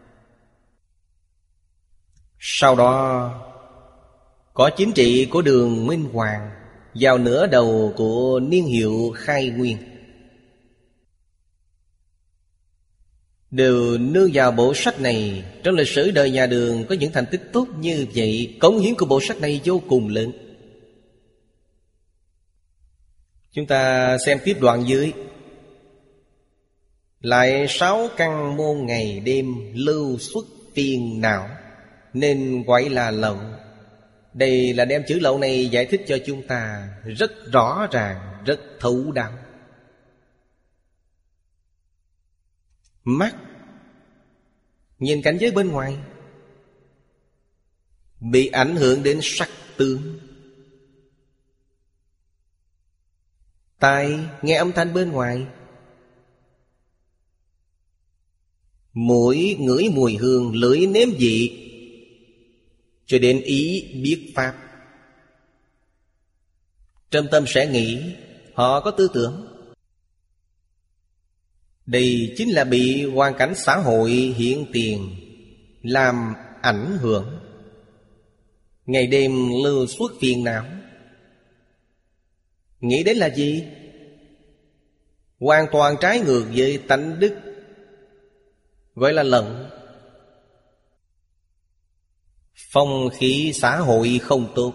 Sau đó có chính trị của Đường Minh Hoàng vào nửa đầu của niên hiệu Khai Nguyên. đều nương vào bộ sách này. Trong lịch sử đời nhà Đường có những thành tích tốt như vậy. Cống hiến của bộ sách này vô cùng lớn. Chúng ta xem tiếp đoạn dưới. Lại sáu căn môn ngày đêm lưu xuất phiền não, nên gọi là lậu. Đây là đem chữ lậu này giải thích cho chúng ta rất rõ ràng, rất thấu đáo. Mắt nhìn cảnh giới bên ngoài, bị ảnh hưởng đến sắc tướng. Tai nghe âm thanh bên ngoài, mũi ngửi mùi hương, lưỡi nếm vị, cho đến ý biết pháp. Trong tâm sẽ nghĩ, họ có tư tưởng. Đây chính là bị hoàn cảnh xã hội hiện tiền làm ảnh hưởng, ngày đêm lưu suốt phiền não. Nghĩ đến là gì? Hoàn toàn trái ngược với tánh đức, gọi là lận. Phong khí xã hội không tốt.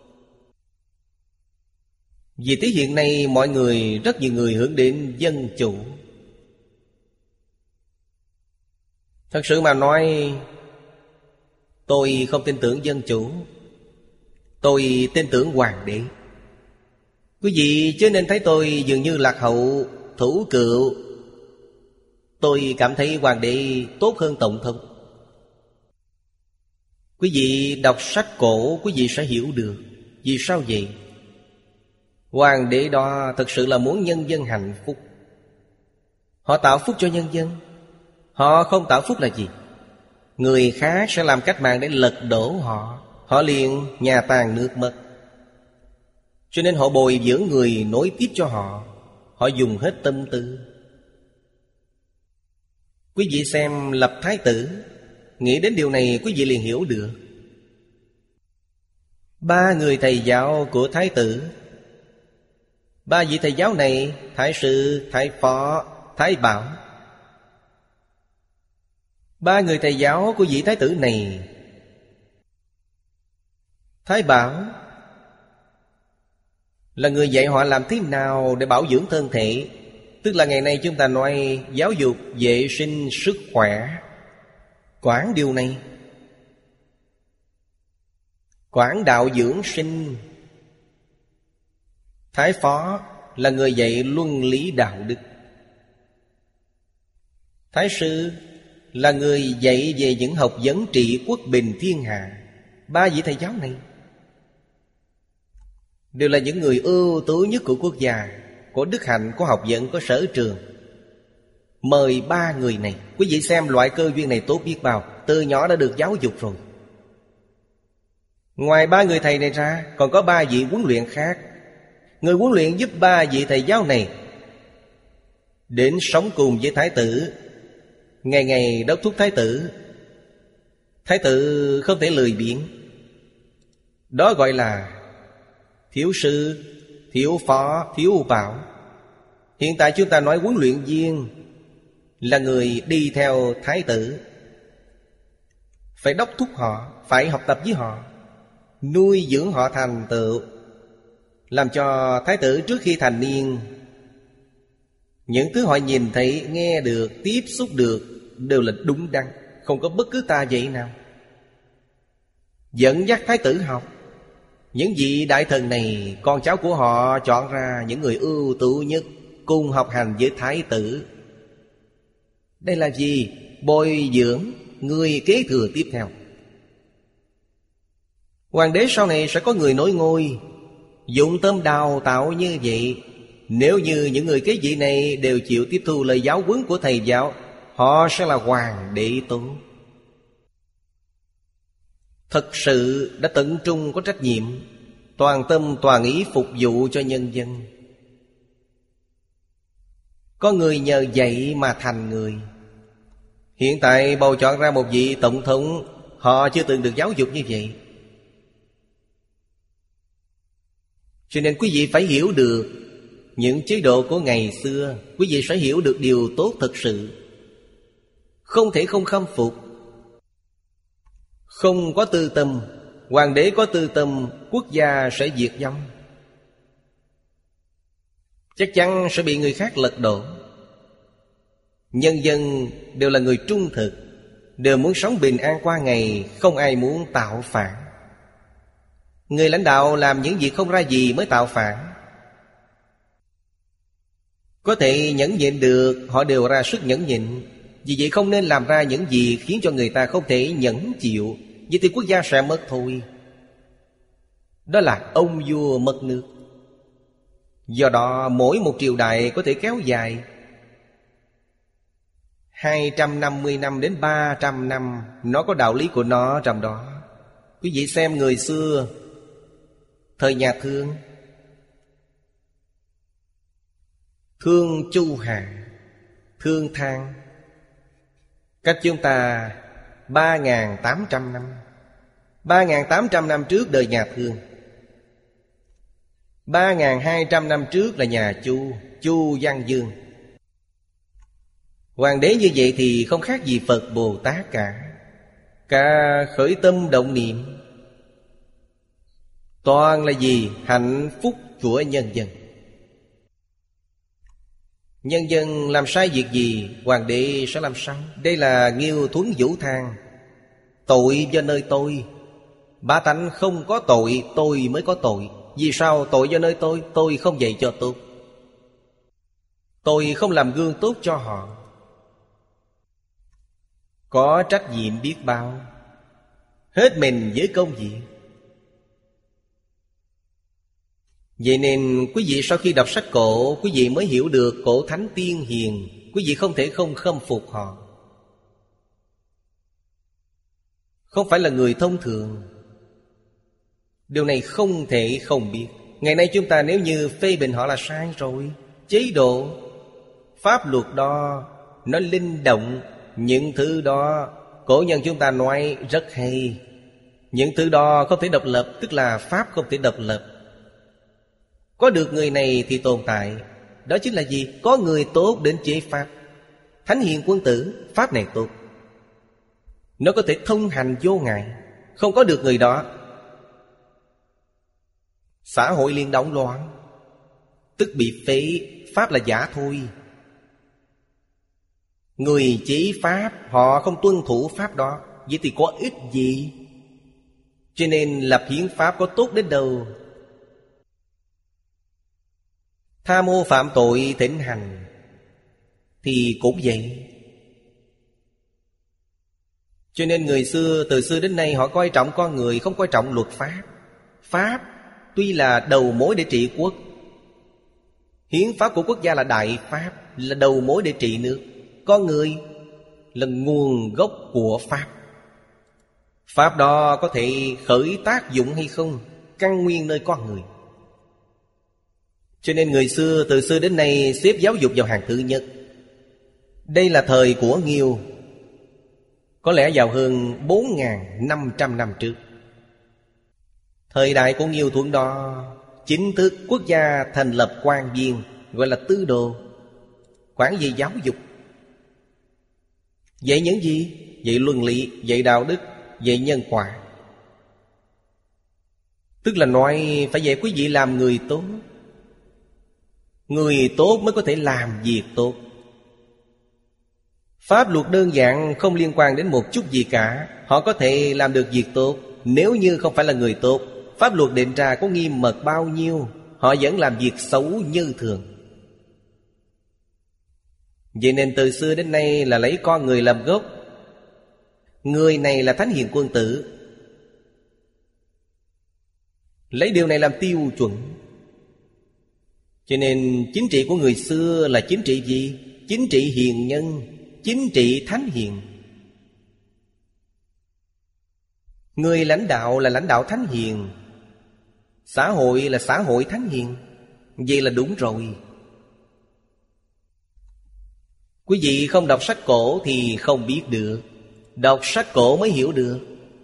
Vì thế hiện nay mọi người, rất nhiều người hướng đến dân chủ. Thật sự mà nói, tôi không tin tưởng dân chủ, tôi tin tưởng hoàng đế. Quý vị cho nên thấy tôi dường như lạc hậu, thủ cựu. Tôi cảm thấy hoàng đế tốt hơn tổng thống. Quý vị đọc sách cổ, quý vị sẽ hiểu được. Vì sao vậy? Hoàng đế đó thực sự là muốn nhân dân hạnh phúc. Họ tạo phúc cho nhân dân. Họ không tạo phúc là gì? Người khác sẽ làm cách mạng để lật đổ họ, họ liền nhà tàn nước mất. Cho nên họ bồi dưỡng người nối tiếp cho họ. Họ dùng hết tâm tư. Quý vị xem lập thái tử, nghĩ đến điều này quý vị liền hiểu được. Ba người thầy giáo của thái tử. Ba vị thầy giáo này, thái sư, thái phó, thái bảo. Ba người thầy giáo của vị thái tử này. Thái bảo là người dạy họ làm thế nào để bảo dưỡng thân thể. Tức là ngày nay chúng ta nói giáo dục vệ sinh sức khỏe, quản điều này. Quản đạo dưỡng sinh. Thái phó là người dạy luân lý đạo đức. Thái sư là người dạy về những học vấn trị quốc bình thiên hạ. Ba vị thầy giáo này đều là những người ưu tú nhất của quốc gia, có đức hạnh, có học vấn, có sở trường. Mời ba người này. Quý vị xem loại cơ duyên này tốt biết bao. Từ nhỏ đã được giáo dục rồi. Ngoài ba người thầy này ra, còn có ba vị huấn luyện khác. Người huấn luyện giúp ba vị thầy giáo này đến sống cùng với thái tử, ngày ngày đốc thúc thái tử. Thái tử không thể lười biếng. Đó gọi là thiếu sư, thiếu phó, thiếu bảo. Hiện tại chúng ta nói huấn luyện viên là người đi theo thái tử, phải đốc thúc họ, phải học tập với họ, nuôi dưỡng họ thành tựu, làm cho thái tử trước khi thành niên, những thứ họ nhìn thấy, nghe được, tiếp xúc được đều là đúng đắn, không có bất cứ tà dạy nào. Dẫn dắt thái tử học. Những vị đại thần này, con cháu của họ chọn ra những người ưu tú nhất cùng học hành với thái tử. Đây là gì? Bồi dưỡng người kế thừa tiếp theo. Hoàng đế sau này sẽ có người nối ngôi. Dụng tâm đào tạo như vậy. Nếu như những người kế vị này đều chịu tiếp thu lời giáo huấn của thầy giáo, họ sẽ là hoàng đế tốt. Thật sự đã tận trung có trách nhiệm, toàn tâm toàn ý phục vụ cho nhân dân. Có người nhờ vậy mà thành người. Hiện tại bầu chọn ra một vị tổng thống, họ chưa từng được giáo dục như vậy. Cho nên quý vị phải hiểu được những chế độ của ngày xưa. Quý vị sẽ hiểu được điều tốt thật sự. không thể không khâm phục. Không có tư tâm, hoàng đế có tư tâm, quốc gia sẽ diệt vong, chắc chắn sẽ bị người khác lật đổ. Nhân dân đều là người trung thực, đều muốn sống bình an qua ngày, không ai muốn tạo phản. Người lãnh đạo làm những việc không ra gì mới tạo phản. Có thể nhẫn nhịn được, họ đều ra sức nhẫn nhịn. Vì vậy không nên làm ra những gì khiến cho người ta không thể nhẫn chịu. Vậy thì quốc gia sẽ mất thôi. Đó là ông vua mất nước. Do đó mỗi một triều đại có thể kéo dài hai trăm năm mươi năm đến ba trăm năm. Nó có đạo lý của nó trong đó. Quý vị xem người xưa, thời nhà Thương, Thương Chu Hà, Thương Thang, cách chúng ta ba nghìn tám trăm năm. Ba nghìn tám trăm năm trước đời nhà Thương. Ba nghìn hai trăm năm trước là nhà Chu, Chu Văn Dương. Hoàng đế như vậy thì không khác gì Phật Bồ Tát cả. Cả khởi tâm động niệm toàn là gì? Hạnh phúc của nhân dân. Nhân dân làm sai việc gì, hoàng đế sẽ làm sao? Đây là Nghiêu Thuấn Vũ Thang. Tội do nơi tôi. Bá tánh không có tội, tôi mới có tội. Vì sao tội do nơi tôi? Tôi không dạy cho tốt, tôi không làm gương tốt cho họ. Có trách nhiệm biết bao, hết mình với công việc. Vậy nên quý vị sau khi đọc sách cổ, quý vị mới hiểu được cổ thánh tiên hiền. Quý vị không thể không khâm phục họ. Không phải là người thông thường. Điều này không thể không biết. Ngày nay chúng ta nếu như phê bình họ là sai rồi. Chế độ, pháp luật đó, nó linh động. Những thứ đó cổ nhân chúng ta nói rất hay. Những thứ đó không thể độc lập, tức là pháp không thể độc lập. Có được người này thì tồn tại. Đó chính là gì? Có người tốt đến chế pháp. Thánh hiền quân tử, pháp này tốt, nó có thể thông hành vô ngại. Không có được người đó, xã hội liền động loạn, tức bị phế. Pháp là giả thôi. Người chế pháp, họ không tuân thủ pháp đó, vậy thì có ích gì? Cho nên lập hiến pháp có tốt đến đâu? Tham ô phạm tội thịnh hành thì cũng vậy. Cho nên người xưa, từ xưa đến nay họ coi trọng con người, không coi trọng luật pháp. Pháp tuy là đầu mối để trị quốc. Hiến pháp của quốc gia là đại pháp, là đầu mối để trị nước. Con người là nguồn gốc của pháp. Pháp đó có thể khởi tác dụng hay không, căn nguyên nơi con người. Cho nên người xưa từ xưa đến nay xếp giáo dục vào hàng thứ nhất. Đây là thời của Nghiêu, có lẽ vào hơn bốn nghìn năm trăm năm trước. Thời đại của Nghiêu Thuấn đó, chính thức quốc gia thành lập quan viên, gọi là tư đồ, quản về giáo dục. Dạy những gì? Dạy luân lý, dạy đạo đức, dạy nhân quả. Tức là nói phải dạy quý vị làm người tốt. Người tốt mới có thể làm việc tốt. Pháp luật đơn giản không liên quan đến một chút gì cả. Họ có thể làm được việc tốt. Nếu như không phải là người tốt, pháp luật định ra có nghiêm mật bao nhiêu, họ vẫn làm việc xấu như thường. Vậy nên từ xưa đến nay là lấy con người làm gốc. Người này là thánh hiền quân tử, lấy điều này làm tiêu chuẩn. Cho nên chính trị của người xưa là chính trị gì? Chính trị hiền nhân, chính trị thánh hiền. Người lãnh đạo là lãnh đạo thánh hiền, xã hội là xã hội thánh hiền. Vậy là đúng rồi. Quý vị không đọc sách cổ thì không biết được. Đọc sách cổ mới hiểu được.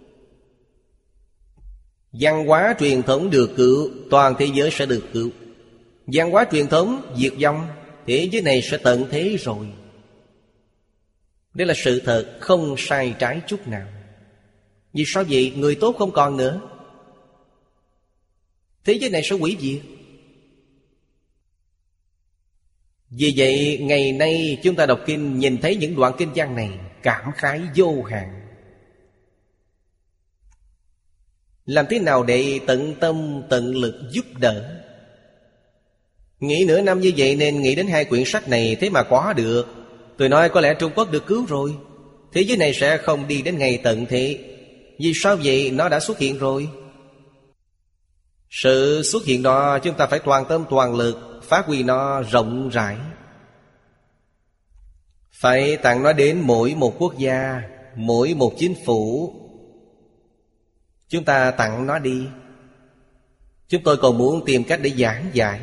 Văn hóa truyền thống được cứu, toàn thế giới sẽ được cứu. Văn hóa truyền thống diệt vong, thế giới này sẽ tận thế rồi. Đây là sự thật, không sai trái chút nào. Vì sao vậy? Người tốt không còn nữa, thế giới này sẽ hủy diệt. Vì vậy ngày nay chúng ta đọc kinh, nhìn thấy những đoạn kinh văn này, cảm khái vô hạn. Làm thế nào để tận tâm tận lực giúp đỡ? Nghĩ nửa năm như vậy nên nghĩ đến hai quyển sách này, thế mà có được. Tôi nói có lẽ Trung Quốc được cứu rồi, thế giới này sẽ không đi đến ngày tận thế. Vì sao vậy? Nó đã xuất hiện rồi. Sự xuất hiện đó chúng ta phải toàn tâm toàn lực phát huy nó rộng rãi. Phải tặng nó đến mỗi một quốc gia, mỗi một chính phủ. Chúng ta tặng nó đi. Chúng tôi còn muốn tìm cách để giảng giải.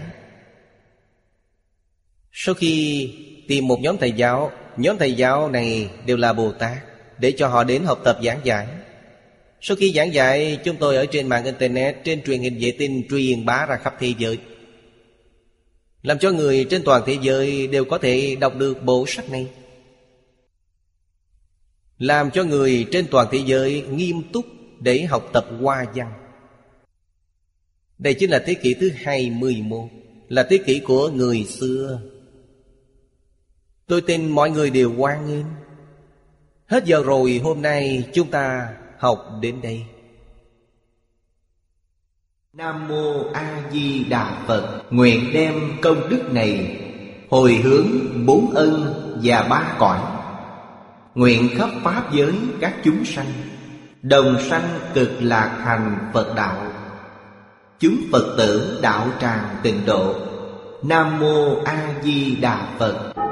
Sau khi tìm một nhóm thầy giáo, nhóm thầy giáo này đều là Bồ Tát, để cho họ đến học tập giảng giải. Sau khi giảng giải, chúng tôi ở trên mạng Internet, trên truyền hình vệ tinh truyền bá ra khắp thế giới, làm cho người trên toàn thế giới đều có thể đọc được bộ sách này, làm cho người trên toàn thế giới nghiêm túc để học tập Hoa văn. Đây chính là thế kỷ thứ hai mươi mốt, là thế kỷ của người xưa. Tôi tin mọi người đều hoan nghênh. Hết giờ rồi, hôm nay chúng ta học đến đây. Nam Mô A Di Đà Phật. Nguyện đem công đức này hồi hướng bốn ân và ba cõi, nguyện khắp pháp giới các chúng sanh đồng sanh cực lạc thành Phật đạo. Chúng Phật tử đạo tràng tịnh độ. Nam Mô A Di Đà Phật.